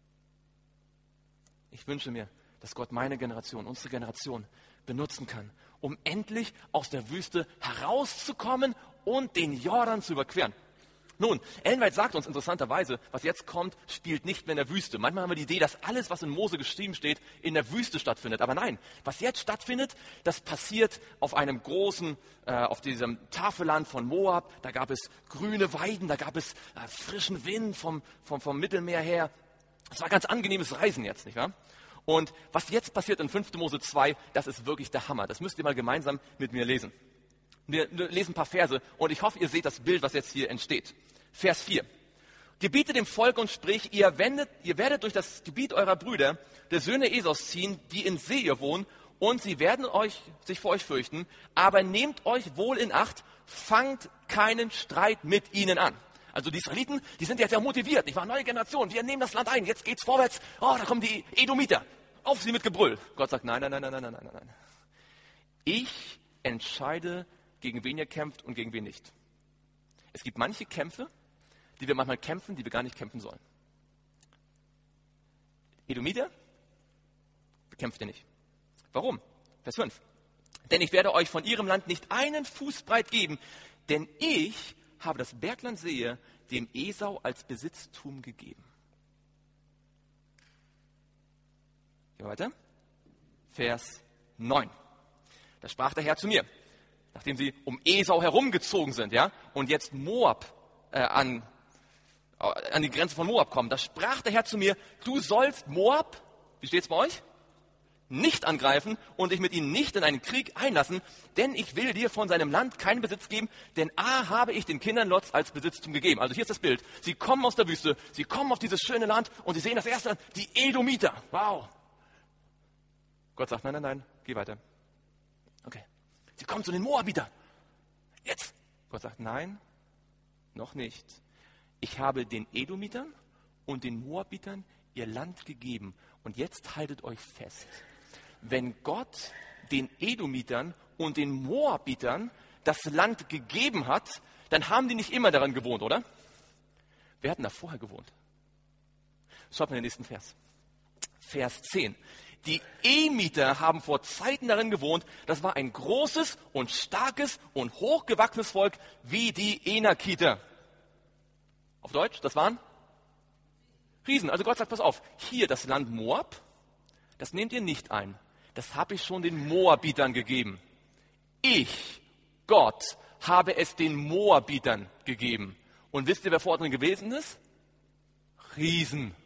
Ich wünsche mir, dass Gott meine Generation, unsere Generation benutzen kann, um endlich aus der Wüste herauszukommen und den Jordan zu überqueren. Nun, Ellen White sagt uns interessanterweise, was jetzt kommt, spielt nicht mehr in der Wüste. Manchmal haben wir die Idee, dass alles, was in Mose geschrieben steht, in der Wüste stattfindet. Aber nein, was jetzt stattfindet, das passiert auf einem großen, äh, auf diesem Tafelland von Moab. Da gab es grüne Weiden, da gab es äh, frischen Wind vom, vom, vom Mittelmeer her. Es war ganz angenehmes Reisen jetzt, nicht wahr? Und was jetzt passiert in fünfte Mose zwei, das ist wirklich der Hammer. Das müsst ihr mal gemeinsam mit mir lesen. Wir lesen ein paar Verse und ich hoffe, ihr seht das Bild, was jetzt hier entsteht. Vers vier. Gebiete dem Volk und sprich, ihr, wendet, ihr werdet durch das Gebiet eurer Brüder, der Söhne Esaus, ziehen, die in Seir wohnen, und sie werden euch, sich vor euch fürchten, aber nehmt euch wohl in Acht, fangt keinen Streit mit ihnen an. Also die Israeliten, die sind jetzt ja motiviert, nicht wahr? Neue Generation, wir nehmen das Land ein, jetzt geht's vorwärts. Oh, da kommen die Edomiter, auf sie mit Gebrüll. Gott sagt, nein, nein, nein, nein, nein, nein, nein, nein. Ich entscheide, gegen wen ihr kämpft und gegen wen nicht. Es gibt manche Kämpfe, die wir manchmal kämpfen, die wir gar nicht kämpfen sollen. Edomiter bekämpft ihr nicht. Warum? Vers fünf. Denn ich werde euch von ihrem Land nicht einen Fuß breit geben, denn ich habe das Bergland Seir dem Esau als Besitztum gegeben. Gehen wir weiter. Vers neun. Da sprach der Herr zu mir, nachdem sie um Esau herumgezogen sind, ja, und jetzt Moab äh, an, äh, an die Grenze von Moab kommen. Da sprach der Herr zu mir, du sollst Moab, wie steht es bei euch? Nicht angreifen und dich mit ihnen nicht in einen Krieg einlassen, denn ich will dir von seinem Land keinen Besitz geben, denn A habe ich den Kindern Lots als Besitztum gegeben. Also hier ist das Bild. Sie kommen aus der Wüste, sie kommen auf dieses schöne Land und sie sehen das erste Land, die Edomiter. Wow. Gott sagt, nein, nein, nein, geh weiter. Okay. Sie kommen zu den Moabitern. Jetzt. Gott sagt, nein, noch nicht. Ich habe den Edomitern und den Moabitern ihr Land gegeben. Und jetzt haltet euch fest. Wenn Gott den Edomitern und den Moabitern das Land gegeben hat, dann haben die nicht immer daran gewohnt, oder? Wer hat denn da vorher gewohnt? Schaut mal in den nächsten Vers. Vers zehn. Die Emiter haben vor Zeiten darin gewohnt, das war ein großes und starkes und hochgewachsenes Volk wie die Enakiter. Auf Deutsch, das waren Riesen. Also Gott sagt, pass auf, hier das Land Moab, das nehmt ihr nicht ein. Das habe ich schon den Moabitern gegeben. Ich, Gott, habe es den Moabitern gegeben. Und wisst ihr, wer vor drin gewesen ist? Riesen.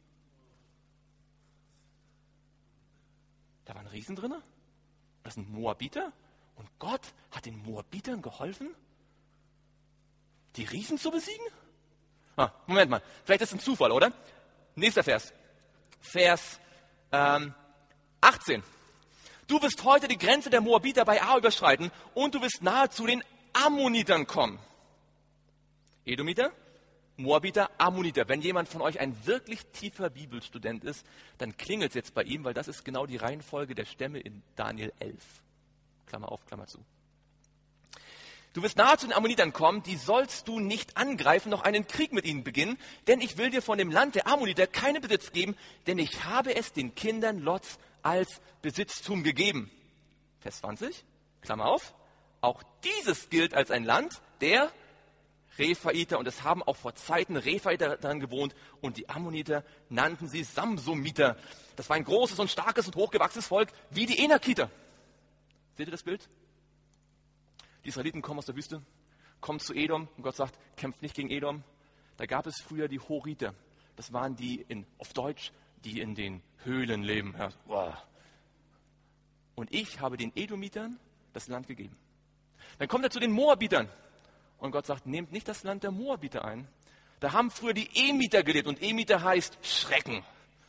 Da waren Riesen drin. Das sind Moabiter. Und Gott hat den Moabitern geholfen, die Riesen zu besiegen? Ah, Moment mal, vielleicht ist es ein Zufall, oder? Nächster Vers. Vers ähm, achtzehn. Du wirst heute die Grenze der Moabiter bei Ar überschreiten und du wirst nahe zu den Ammonitern kommen. Edomiter, Moabiter, Ammoniter. Wenn jemand von euch ein wirklich tiefer Bibelstudent ist, dann klingelt es jetzt bei ihm, weil das ist genau die Reihenfolge der Stämme in Daniel elf. Klammer auf, Klammer zu. Du wirst nahe zu den Ammonitern kommen, die sollst du nicht angreifen, noch einen Krieg mit ihnen beginnen, denn ich will dir von dem Land der Ammoniter keinen Besitz geben, denn ich habe es den Kindern Lots als Besitztum gegeben. Vers zwanzig, Klammer auf, auch dieses gilt als ein Land der Rephaiter und es haben auch vor Zeiten Rephaiter daran gewohnt und die Ammoniter nannten sie Samsumiter. Das war ein großes und starkes und hochgewachsenes Volk wie die Enakiter. Seht ihr das Bild? Die Israeliten kommen aus der Wüste, kommen zu Edom und Gott sagt, kämpft nicht gegen Edom. Da gab es früher die Horiter. Das waren die, in, auf Deutsch, die in den Höhlen leben. Ja, wow. Und ich habe den Edomitern das Land gegeben. Dann kommt er zu den Moabitern. Und Gott sagt, nehmt nicht das Land der Moabiter ein. Da haben früher die Emiter gelebt. Und Emiter heißt Schrecken.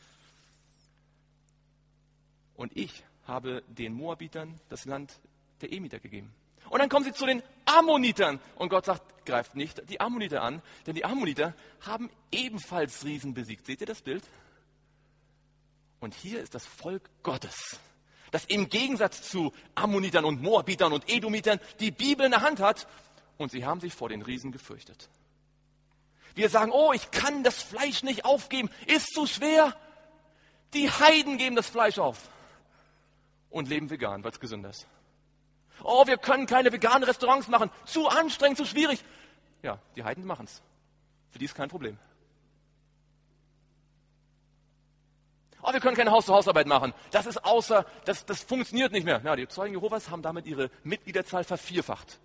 Und ich habe den Moabitern das Land der Emiter gegeben. Und dann kommen sie zu den Ammonitern. Und Gott sagt, greift nicht die Ammoniter an. Denn die Ammoniter haben ebenfalls Riesen besiegt. Seht ihr das Bild? Und hier ist das Volk Gottes, das im Gegensatz zu Ammonitern und Moabitern und Edomitern die Bibel in der Hand hat. Und sie haben sich vor den Riesen gefürchtet. Wir sagen, oh, ich kann das Fleisch nicht aufgeben, ist zu schwer. Die Heiden geben das Fleisch auf und leben vegan, weil es gesünder ist. Oh, wir können keine veganen Restaurants machen, zu anstrengend, zu schwierig. Ja, die Heiden machen es. Für die ist kein Problem. Oh, wir können keine Haus-zu-Haus-Arbeit machen. Das ist außer, das, das funktioniert nicht mehr. Ja, die Zeugen Jehovas haben damit ihre Mitgliederzahl vervierfacht.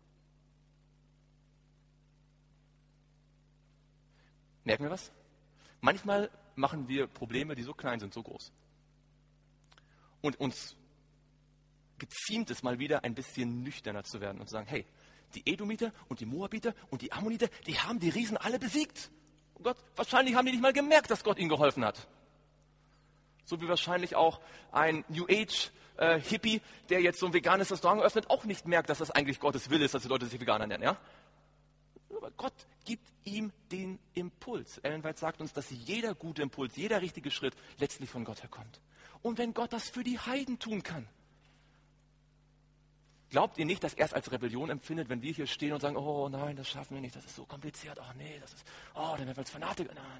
Merken wir was? Manchmal machen wir Probleme, die so klein sind, so groß. Und uns geziemt es mal wieder, ein bisschen nüchterner zu werden und zu sagen, hey, die Edomiter und die Moabiter und die Ammoniter, die haben die Riesen alle besiegt. Oh Gott, wahrscheinlich haben die nicht mal gemerkt, dass Gott ihnen geholfen hat. So wie wahrscheinlich auch ein New Age äh, Hippie, der jetzt so ein veganes Restaurant eröffnet, auch nicht merkt, dass das eigentlich Gottes Wille ist, dass die Leute sich vegan ernähren. Ja? Aber Gott gibt ihm den Impuls. Ellen White sagt uns, dass jeder gute Impuls, jeder richtige Schritt letztlich von Gott herkommt. Und wenn Gott das für die Heiden tun kann, glaubt ihr nicht, dass er es als Rebellion empfindet, wenn wir hier stehen und sagen, oh nein, das schaffen wir nicht, das ist so kompliziert, oh nee, das ist, oh, dann werden wir als Fanatiker, nein.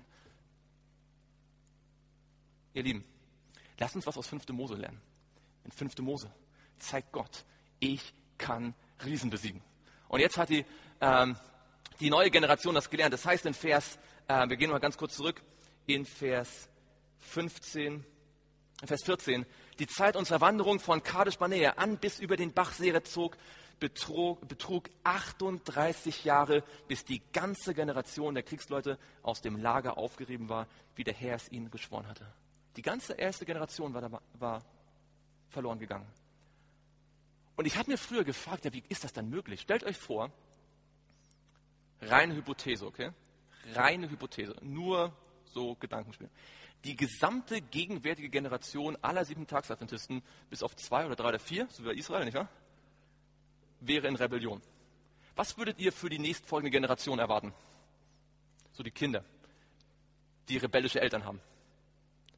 Ihr Lieben, lasst uns was aus fünfte Mose lernen. In fünfte Mose zeigt Gott, ich kann Riesen besiegen. Und jetzt hat die, ähm, die neue Generation das gelernt. Das heißt in Vers, äh, wir gehen mal ganz kurz zurück, in Vers fünfzehn, in Vers vierzehn, die Zeit unserer Wanderung von Kadesh Barnea an bis über den Bach Serezog betrug, betrug achtunddreißig Jahre, bis die ganze Generation der Kriegsleute aus dem Lager aufgerieben war, wie der Herr es ihnen geschworen hatte. Die ganze erste Generation war, da, war verloren gegangen. Und ich habe mir früher gefragt, ja, wie ist das dann möglich? Stellt euch vor, reine Hypothese, okay? Reine Hypothese, nur so Gedankenspiel. Die gesamte gegenwärtige Generation aller Sieben-Tags-Adventisten, bis auf zwei oder drei oder vier, so wie bei Israel, nicht wahr? Wäre in Rebellion. Was würdet ihr für die nächstfolgende Generation erwarten? So die Kinder, die rebellische Eltern haben.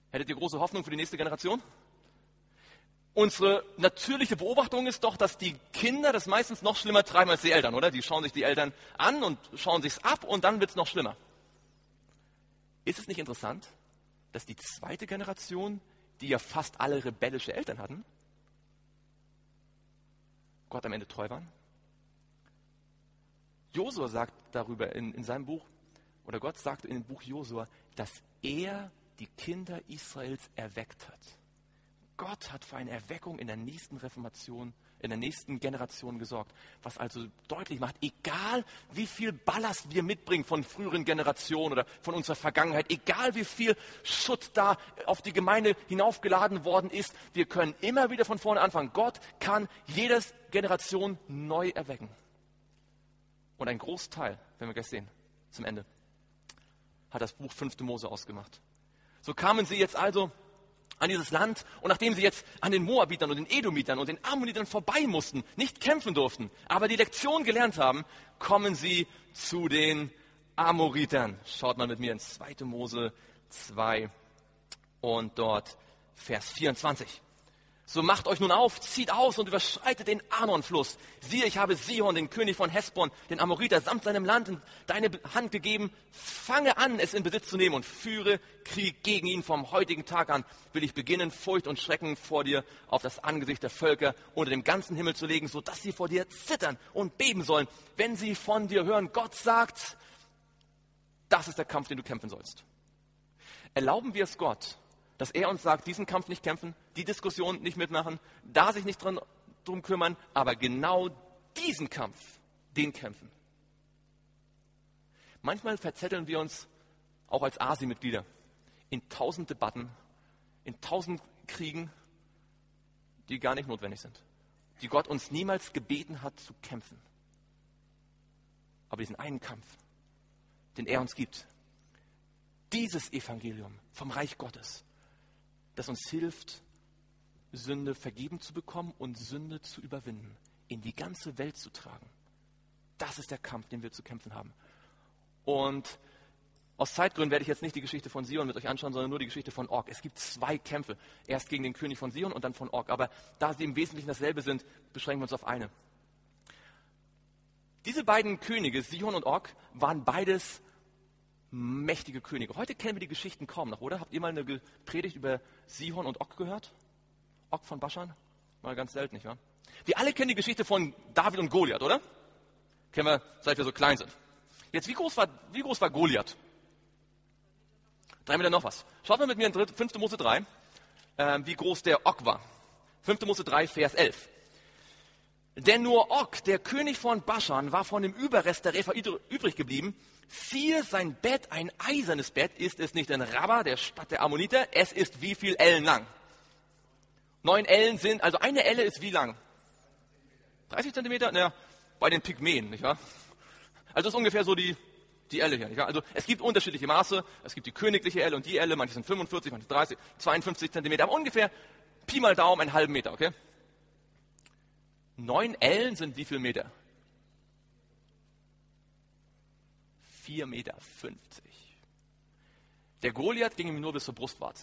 Hättet ihr große Hoffnung für die nächste Generation? Unsere natürliche Beobachtung ist doch, dass die Kinder das meistens noch schlimmer treiben als die Eltern, oder? Die schauen sich die Eltern an und schauen sich's ab und dann wird's noch schlimmer. Ist es nicht interessant, dass die zweite Generation, die ja fast alle rebellische Eltern hatten, Gott am Ende treu waren? Josua sagt darüber in, in seinem Buch, oder Gott sagt in dem Buch Josua, dass er die Kinder Israels erweckt hat. Gott hat für eine Erweckung in der nächsten Reformation, in der nächsten Generation gesorgt. Was also deutlich macht, egal wie viel Ballast wir mitbringen von früheren Generationen oder von unserer Vergangenheit, egal wie viel Schutt da auf die Gemeinde hinaufgeladen worden ist, wir können immer wieder von vorne anfangen. Gott kann jede Generation neu erwecken. Und ein Großteil, wenn wir gleich sehen, zum Ende, hat das Buch fünfte Mose ausgemacht. So kamen sie jetzt also an dieses Land und nachdem sie jetzt an den Moabitern und den Edomitern und den Ammonitern vorbei mussten, nicht kämpfen durften, aber die Lektion gelernt haben, kommen sie zu den Amoritern. Schaut mal mit mir in zweite Mose zwei und dort Vers vierundzwanzig. So macht euch nun auf, zieht aus und überschreitet den Arnon-Fluss. Siehe, ich habe Sihon, den König von Hesbon, den Amoriter, samt seinem Land in deine Hand gegeben. Fange an, es in Besitz zu nehmen und führe Krieg gegen ihn. Vom heutigen Tag an will ich beginnen, Furcht und Schrecken vor dir auf das Angesicht der Völker unter dem ganzen Himmel zu legen, sodass sie vor dir zittern und beben sollen, wenn sie von dir hören. Gott sagt, das ist der Kampf, den du kämpfen sollst. Erlauben wir es Gott, dass er uns sagt, diesen Kampf nicht kämpfen, die Diskussion nicht mitmachen, da sich nicht dran, drum kümmern, aber genau diesen Kampf, den kämpfen. Manchmal verzetteln wir uns auch als A S I-Mitglieder in tausend Debatten, in tausend Kriegen, die gar nicht notwendig sind, die Gott uns niemals gebeten hat zu kämpfen. Aber diesen einen Kampf, den er uns gibt, dieses Evangelium vom Reich Gottes, das uns hilft, Sünde vergeben zu bekommen und Sünde zu überwinden, in die ganze Welt zu tragen. Das ist der Kampf, den wir zu kämpfen haben. Und aus Zeitgründen werde ich jetzt nicht die Geschichte von Sion mit euch anschauen, sondern nur die Geschichte von Og. Es gibt zwei Kämpfe, erst gegen den König von Sion und dann von Og. Aber da sie im Wesentlichen dasselbe sind, beschränken wir uns auf eine. Diese beiden Könige, Sihon und Og, waren beides mächtige Könige. Heute kennen wir die Geschichten kaum noch, oder? Habt ihr mal eine Predigt über Sihon und Og gehört? Og von Baschan? Mal ganz selten, nicht wahr? Wir alle kennen die Geschichte von David und Goliath, oder? Kennen wir, seit wir so klein sind. Jetzt, wie groß war, wie groß war Goliath? Drei Meter noch was. Schaut mal mit mir in fünfte Mose drei, äh, wie groß der Og war. fünfte Mose drei, Vers elf. Denn nur Og, der König von Baschan, war von dem Überrest der Rephaiter übrig geblieben. Siehe, sein Bett, ein eisernes Bett, ist es nicht in Rabba, der Stadt der Ammoniter, es ist wie viel Ellen lang? Neun Ellen sind, also eine Elle ist wie lang? dreißig Zentimeter? Naja, bei den Pygmäen, nicht wahr? Also das ist ungefähr so die, die Elle hier, nicht wahr? Also es gibt unterschiedliche Maße, es gibt die königliche Elle und die Elle, manche sind fünfundvierzig, manche dreißig, zweiundfünfzig Zentimeter, aber ungefähr Pi mal Daumen einen halben Meter, okay? Neun Ellen sind wie viel Meter? vier Meter fünfzig. Der Goliath ging ihm nur bis zur Brustwarze.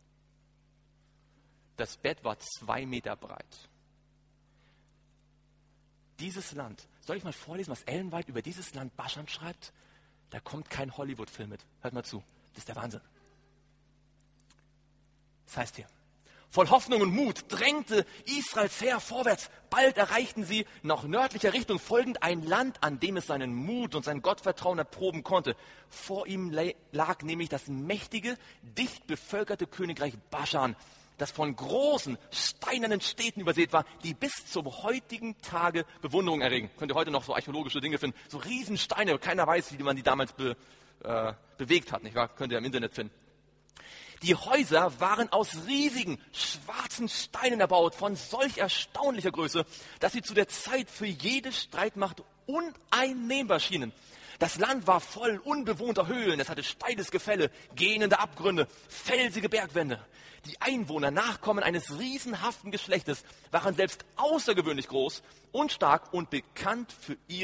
Das Bett war zwei Meter breit. Dieses Land, soll ich mal vorlesen, was Ellen White über dieses Land Baschan schreibt? Da kommt kein Hollywood-Film mit. Hört mal zu, das ist der Wahnsinn. Das heißt hier, voll Hoffnung und Mut drängte Israels Heer vorwärts. Bald erreichten sie nach nördlicher Richtung folgend ein Land, an dem es seinen Mut und sein Gottvertrauen erproben konnte. Vor ihm lag nämlich das mächtige, dicht bevölkerte Königreich Baschan, das von großen, steinernen Städten übersät war, die bis zum heutigen Tage Bewunderung erregen. Könnt ihr heute noch so archäologische Dinge finden. So Riesensteine, keiner weiß, wie man die damals be, äh, bewegt hat. Nicht wahr? Könnt ihr im Internet finden. Die Häuser waren aus riesigen, schwarzen Steinen erbaut, von solch erstaunlicher Größe, dass sie zu der Zeit für jede Streitmacht uneinnehmbar schienen. Das Land war voll unbewohnter Höhlen, es hatte steiles Gefälle, gähnende Abgründe, felsige Bergwände. Die Einwohner, Nachkommen eines riesenhaften Geschlechtes, waren selbst außergewöhnlich groß und stark und bekannt für ihre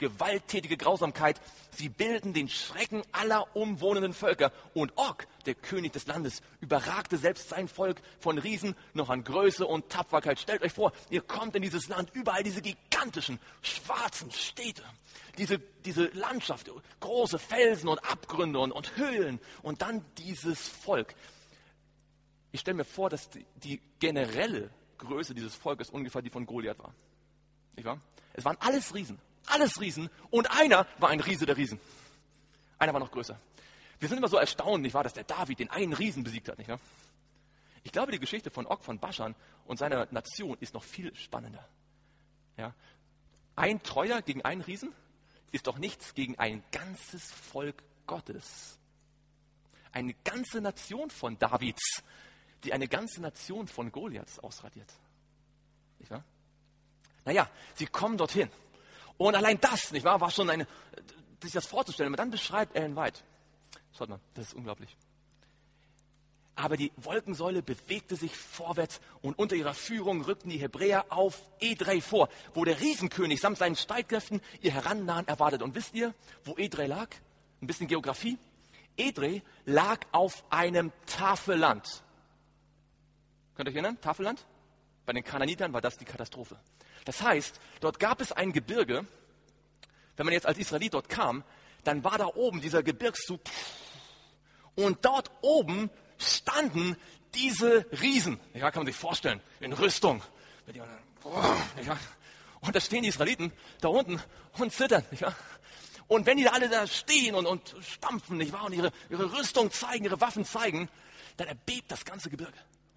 gewalttätige Grausamkeit. Sie bilden den Schrecken aller umwohnenden Völker. Und Og, der König des Landes, überragte selbst sein Volk von Riesen noch an Größe und Tapferkeit. Stellt euch vor, ihr kommt in dieses Land, überall diese gigantischen, schwarzen Städte, diese, diese Landschaft, große Felsen und Abgründe und, und Höhlen und dann dieses Volk. Ich stelle mir vor, dass die, die generelle Größe dieses Volkes ungefähr die von Goliath war. Nicht wahr? Es waren alles Riesen, alles Riesen und einer war ein Riese der Riesen. Einer war noch größer. Wir sind immer so erstaunt, nicht wahr, dass der David den einen Riesen besiegt hat. Nicht wahr? Ich glaube, die Geschichte von Og von Baschan und seiner Nation ist noch viel spannender. Ja? Ein Treuer gegen einen Riesen ist doch nichts gegen ein ganzes Volk Gottes. Eine ganze Nation von Davids, die eine ganze Nation von Goliaths ausradiert. Nicht wahr? Naja, sie kommen dorthin. Und allein das, nicht wahr, war schon eine, sich das vorzustellen. Wenn man dann beschreibt Ellen White, schaut mal, das ist unglaublich. Aber die Wolkensäule bewegte sich vorwärts und unter ihrer Führung rückten die Hebräer auf Edrei vor, wo der Riesenkönig samt seinen Streitkräften ihr Herannahen erwartet. Und wisst ihr, wo Edrei lag? Ein bisschen Geografie. Edrei lag auf einem Tafelland. Könnt ihr euch erinnern? Tafelland? Bei den Kanaanitern war das die Katastrophe. Das heißt, dort gab es ein Gebirge. Wenn man jetzt als Israelit dort kam, dann war da oben dieser Gebirgszug. Und dort oben standen diese Riesen. Ja, kann man sich vorstellen, in Rüstung. Und da stehen die Israeliten da unten und zittern. Und wenn die da alle da stehen und, und stampfen, nicht wahr, und ihre, ihre Rüstung zeigen, ihre Waffen zeigen, dann erbebt das ganze Gebirge.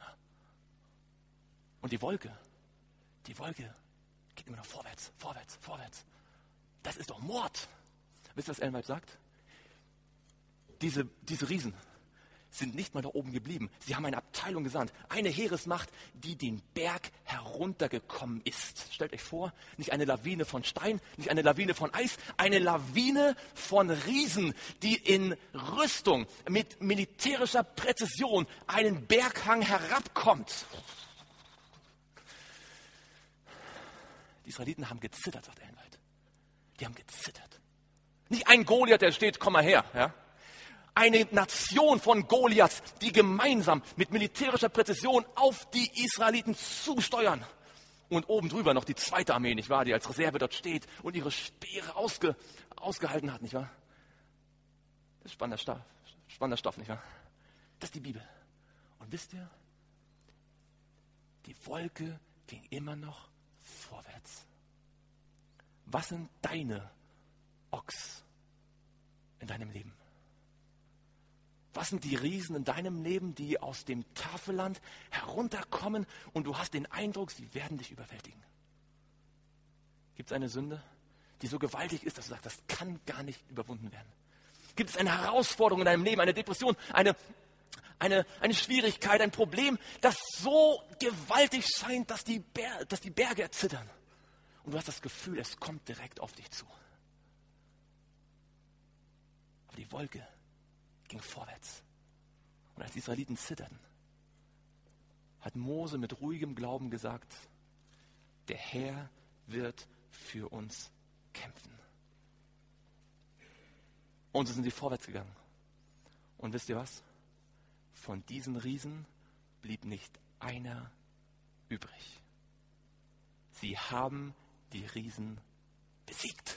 Und die Wolke, die Wolke geht immer noch vorwärts, vorwärts, vorwärts. Das ist doch Mord. Wisst ihr, was Ellen White sagt? Diese, diese Riesen sind nicht mal da oben geblieben. Sie haben eine Abteilung gesandt, eine Heeresmacht, die den Berg heruntergekommen ist. Stellt euch vor, nicht eine Lawine von Stein, nicht eine Lawine von Eis, eine Lawine von Riesen, die in Rüstung mit militärischer Präzision einen Berghang herabkommt. Die Israeliten haben gezittert, sagt Ellen White. Die haben gezittert. Nicht ein Goliath, der steht, komm mal her. Ja? Eine Nation von Goliaths, die gemeinsam mit militärischer Präzision auf die Israeliten zusteuern. Und oben drüber noch die zweite Armee, nicht wahr, die als Reserve dort steht und ihre Speere ausge, ausgehalten hat, nicht wahr? Das ist spannender Stoff, spannender Stoff, nicht wahr? Das ist die Bibel. Und wisst ihr, die Wolke ging immer noch vorwärts. Was sind deine Ochs in deinem Leben? Was sind die Riesen in deinem Leben, die aus dem Tafelland herunterkommen und du hast den Eindruck, sie werden dich überwältigen? Gibt es eine Sünde, die so gewaltig ist, dass du sagst, das kann gar nicht überwunden werden? Gibt es eine Herausforderung in deinem Leben, eine Depression, eine, eine, eine Schwierigkeit, ein Problem, das so gewaltig scheint, dass die, Ber- dass die Berge erzittern? Und du hast das Gefühl, es kommt direkt auf dich zu. Aber die Wolke ging vorwärts. Und als die Israeliten zitterten, hat Mose mit ruhigem Glauben gesagt, der Herr wird für uns kämpfen. Und so sind sie vorwärts gegangen. Und wisst ihr was? Von diesen Riesen blieb nicht einer übrig. Sie haben die Riesen besiegt.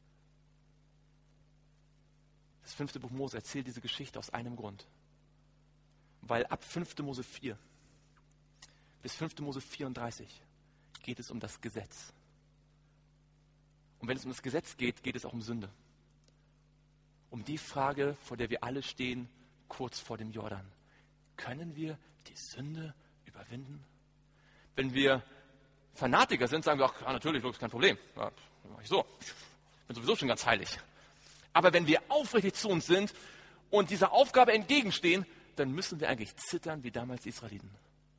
Das fünfte Buch Mose erzählt diese Geschichte aus einem Grund. Weil ab fünfte Mose vier bis fünfte Mose vierunddreißig geht es um das Gesetz. Und wenn es um das Gesetz geht, geht es auch um Sünde. Um die Frage, vor der wir alle stehen, kurz vor dem Jordan. Können wir die Sünde überwinden? Wenn wir Fanatiker sind, sagen wir auch, ja, natürlich, das ist kein Problem. Ja, mach ich so. Ich bin sowieso schon ganz heilig. Aber wenn wir aufrichtig zu uns sind und dieser Aufgabe entgegenstehen, dann müssen wir eigentlich zittern wie damals die Israeliten.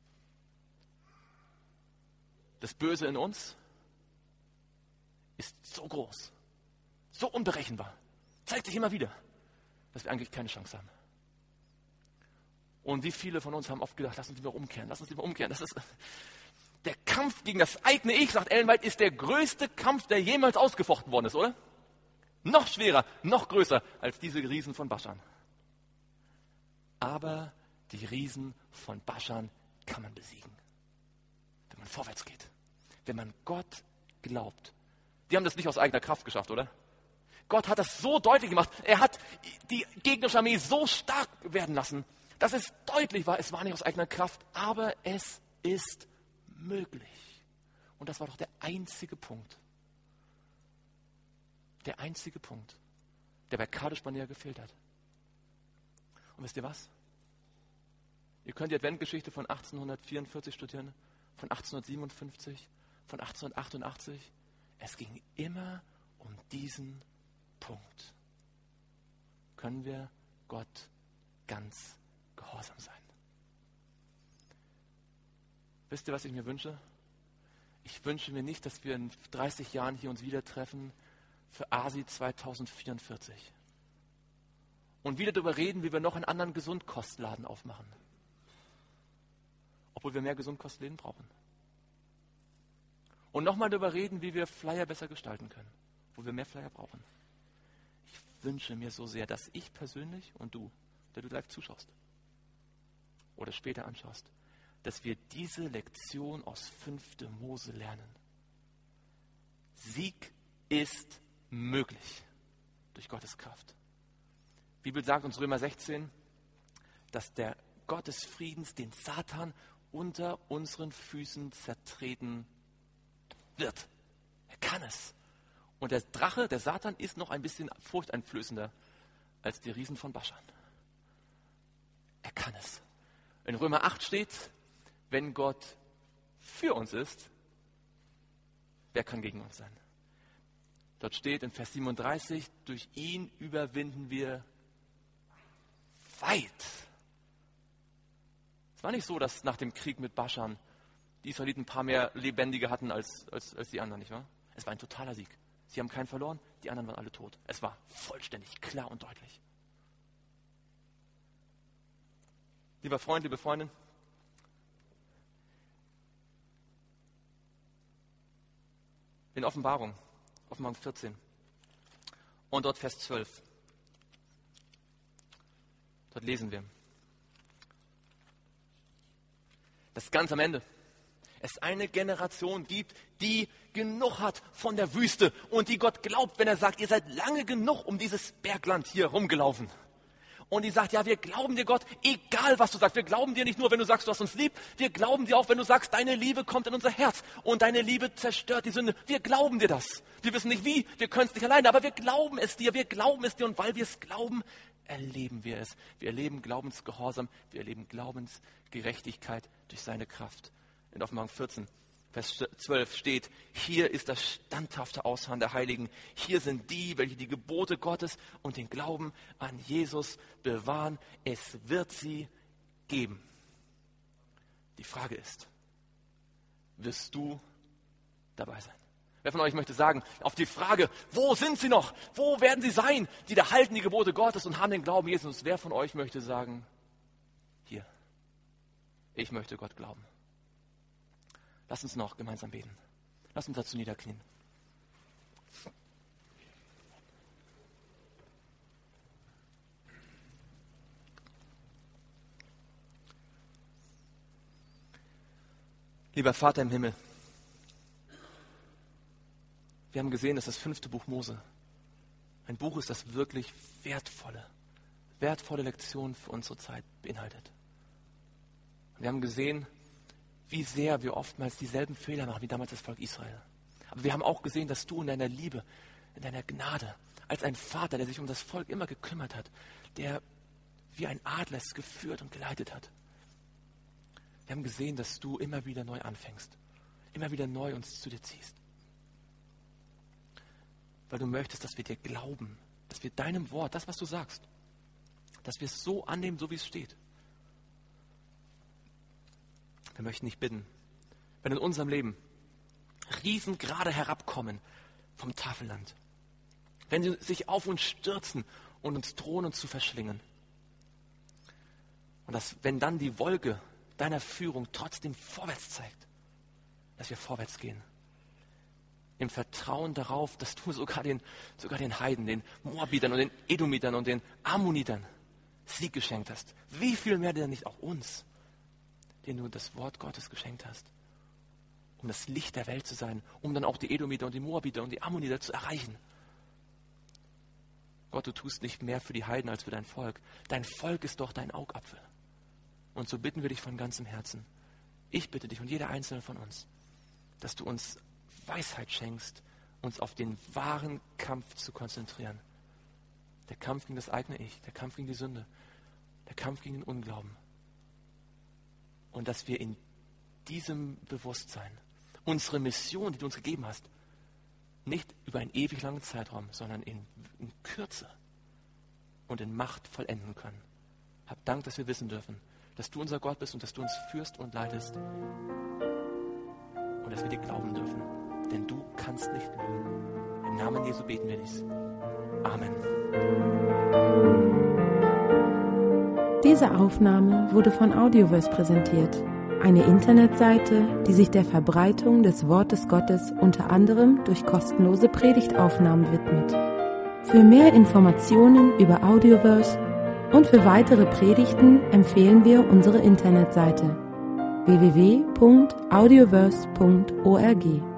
Das Böse in uns ist so groß, so unberechenbar, zeigt sich immer wieder, dass wir eigentlich keine Chance haben. Und wie viele von uns haben oft gedacht, lass uns lieber umkehren, lass uns lieber umkehren. Das ist der Kampf gegen das eigene Ich, sagt Ellen White, ist der größte Kampf, der jemals ausgefochten worden ist, oder? noch schwerer, noch größer als diese Riesen von Baschan. Aber die Riesen von Baschan kann man besiegen, wenn man vorwärts geht, wenn man Gott glaubt. Die haben das nicht aus eigener Kraft geschafft, oder? Gott hat das so deutlich gemacht. Er hat die gegnerische Armee so stark werden lassen, dass es deutlich war, es war nicht aus eigener Kraft, aber es ist möglich. Und das war doch der einzige Punkt, der einzige Punkt, der bei Kadesh Barnea gefehlt hat. Und wisst ihr was? Ihr könnt die Adventgeschichte von achtzehnhundertvierundvierzig studieren, von achtzehnhundertsiebenundfünfzig, von achtzehnhundertachtundachtzig. Es ging immer um diesen Punkt. Können wir Gott ganz gehorsam sein? Wisst ihr, was ich mir wünsche? Ich wünsche mir nicht, dass wir in dreißig Jahren hier uns wieder treffen für A S I zweitausendvierundvierzig und wieder darüber reden, wie wir noch einen anderen Gesundkostladen aufmachen. Obwohl wir mehr Gesundkostläden brauchen. Und nochmal darüber reden, wie wir Flyer besser gestalten können, wo wir mehr Flyer brauchen. Ich wünsche mir so sehr, dass ich persönlich und du, der du live zuschaust oder später anschaust, dass wir diese Lektion aus fünfte Mose lernen. Sieg ist möglich durch Gottes Kraft. Die Bibel sagt uns Römer sechzehn, dass der Gott des Friedens den Satan unter unseren Füßen zertreten wird. Er kann es. Und der Drache, der Satan, ist noch ein bisschen furchteinflößender als die Riesen von Baschan. Er kann es. In Römer acht steht, wenn Gott für uns ist, wer kann gegen uns sein? Dort steht in Vers siebenunddreißig, durch ihn überwinden wir weit. Es war nicht so, dass nach dem Krieg mit Baschan die Israeliten ein paar mehr Lebendige hatten als, als, als die anderen, nicht wahr? Es war ein totaler Sieg. Sie haben keinen verloren, die anderen waren alle tot. Es war vollständig klar und deutlich. Lieber Freund, liebe Freundin, in Offenbarung, Offenbarung vierzehn und dort Vers zwölf, dort lesen wir, dass ganz am Ende es eine Generation gibt, die genug hat von der Wüste und die Gott glaubt, wenn er sagt, ihr seid lange genug um dieses Bergland hier rumgelaufen. Und die sagt, ja, wir glauben dir Gott, egal was du sagst. Wir glauben dir nicht nur, wenn du sagst, du hast uns lieb. Wir glauben dir auch, wenn du sagst, deine Liebe kommt in unser Herz und deine Liebe zerstört die Sünde. Wir glauben dir das. Wir wissen nicht wie, wir können es nicht alleine, aber wir glauben es dir, wir glauben es dir. Und weil wir es glauben, erleben wir es. Wir erleben Glaubensgehorsam, wir erleben Glaubensgerechtigkeit durch seine Kraft. In Offenbarung vierzehn, Vers zwölf steht, hier ist das standhafte Ausharren der Heiligen. Hier sind die, welche die Gebote Gottes und den Glauben an Jesus bewahren. Es wird sie geben. Die Frage ist, wirst du dabei sein? Wer von euch möchte sagen, auf die Frage, wo sind sie noch? Wo werden sie sein? Die da halten die Gebote Gottes und haben den Glauben Jesus. Wer von euch möchte sagen, hier, ich möchte Gott glauben. Lass uns noch gemeinsam beten. Lass uns dazu niederknien. Lieber Vater im Himmel, wir haben gesehen, dass das fünfte Buch Mose ein Buch ist, das wirklich wertvolle, wertvolle Lektionen für unsere Zeit beinhaltet. Wir haben gesehen, wie sehr wir oftmals dieselben Fehler machen wie damals das Volk Israel. Aber wir haben auch gesehen, dass du in deiner Liebe, in deiner Gnade, als ein Vater, der sich um das Volk immer gekümmert hat, der wie ein Adler es geführt und geleitet hat. Wir haben gesehen, dass du immer wieder neu anfängst, immer wieder neu uns zu dir ziehst. Weil du möchtest, dass wir dir glauben, dass wir deinem Wort, das, was du sagst, dass wir es so annehmen, so wie es steht. Wir möchten dich bitten, wenn in unserem Leben Riesen gerade herabkommen vom Tafelland, wenn sie sich auf uns stürzen und uns drohen, uns zu verschlingen, und dass, wenn dann die Wolke deiner Führung trotzdem vorwärts zeigt, dass wir vorwärts gehen. im Vertrauen darauf, dass du sogar den, sogar den Heiden, den Moabitern und den Edomitern und den Ammonitern Sieg geschenkt hast. Wie viel mehr denn nicht auch uns, denen du das Wort Gottes geschenkt hast, um das Licht der Welt zu sein, um dann auch die Edomiter und die Moabiter und die Ammoniter zu erreichen. Gott, du tust nicht mehr für die Heiden als für dein Volk. Dein Volk ist doch dein Augapfel. Und so bitten wir dich von ganzem Herzen. Ich bitte dich und jeder Einzelne von uns, dass du uns Weisheit schenkst, uns auf den wahren Kampf zu konzentrieren. Der Kampf gegen das eigene Ich, der Kampf gegen die Sünde, der Kampf gegen den Unglauben. Und dass wir in diesem Bewusstsein unsere Mission, die du uns gegeben hast, nicht über einen ewig langen Zeitraum, sondern in, in Kürze und in Macht vollenden können. Hab Dank, dass wir wissen dürfen, dass du unser Gott bist und dass du uns führst und leitest und dass wir dir glauben dürfen. Denn du kannst nicht lügen. Im Namen Jesu beten wir dies. Amen. Diese Aufnahme wurde von Audioverse präsentiert. Eine Internetseite, die sich der Verbreitung des Wortes Gottes unter anderem durch kostenlose Predigtaufnahmen widmet. Für mehr Informationen über Audioverse und für weitere Predigten empfehlen wir unsere Internetseite w w w punkt audioverse punkt org.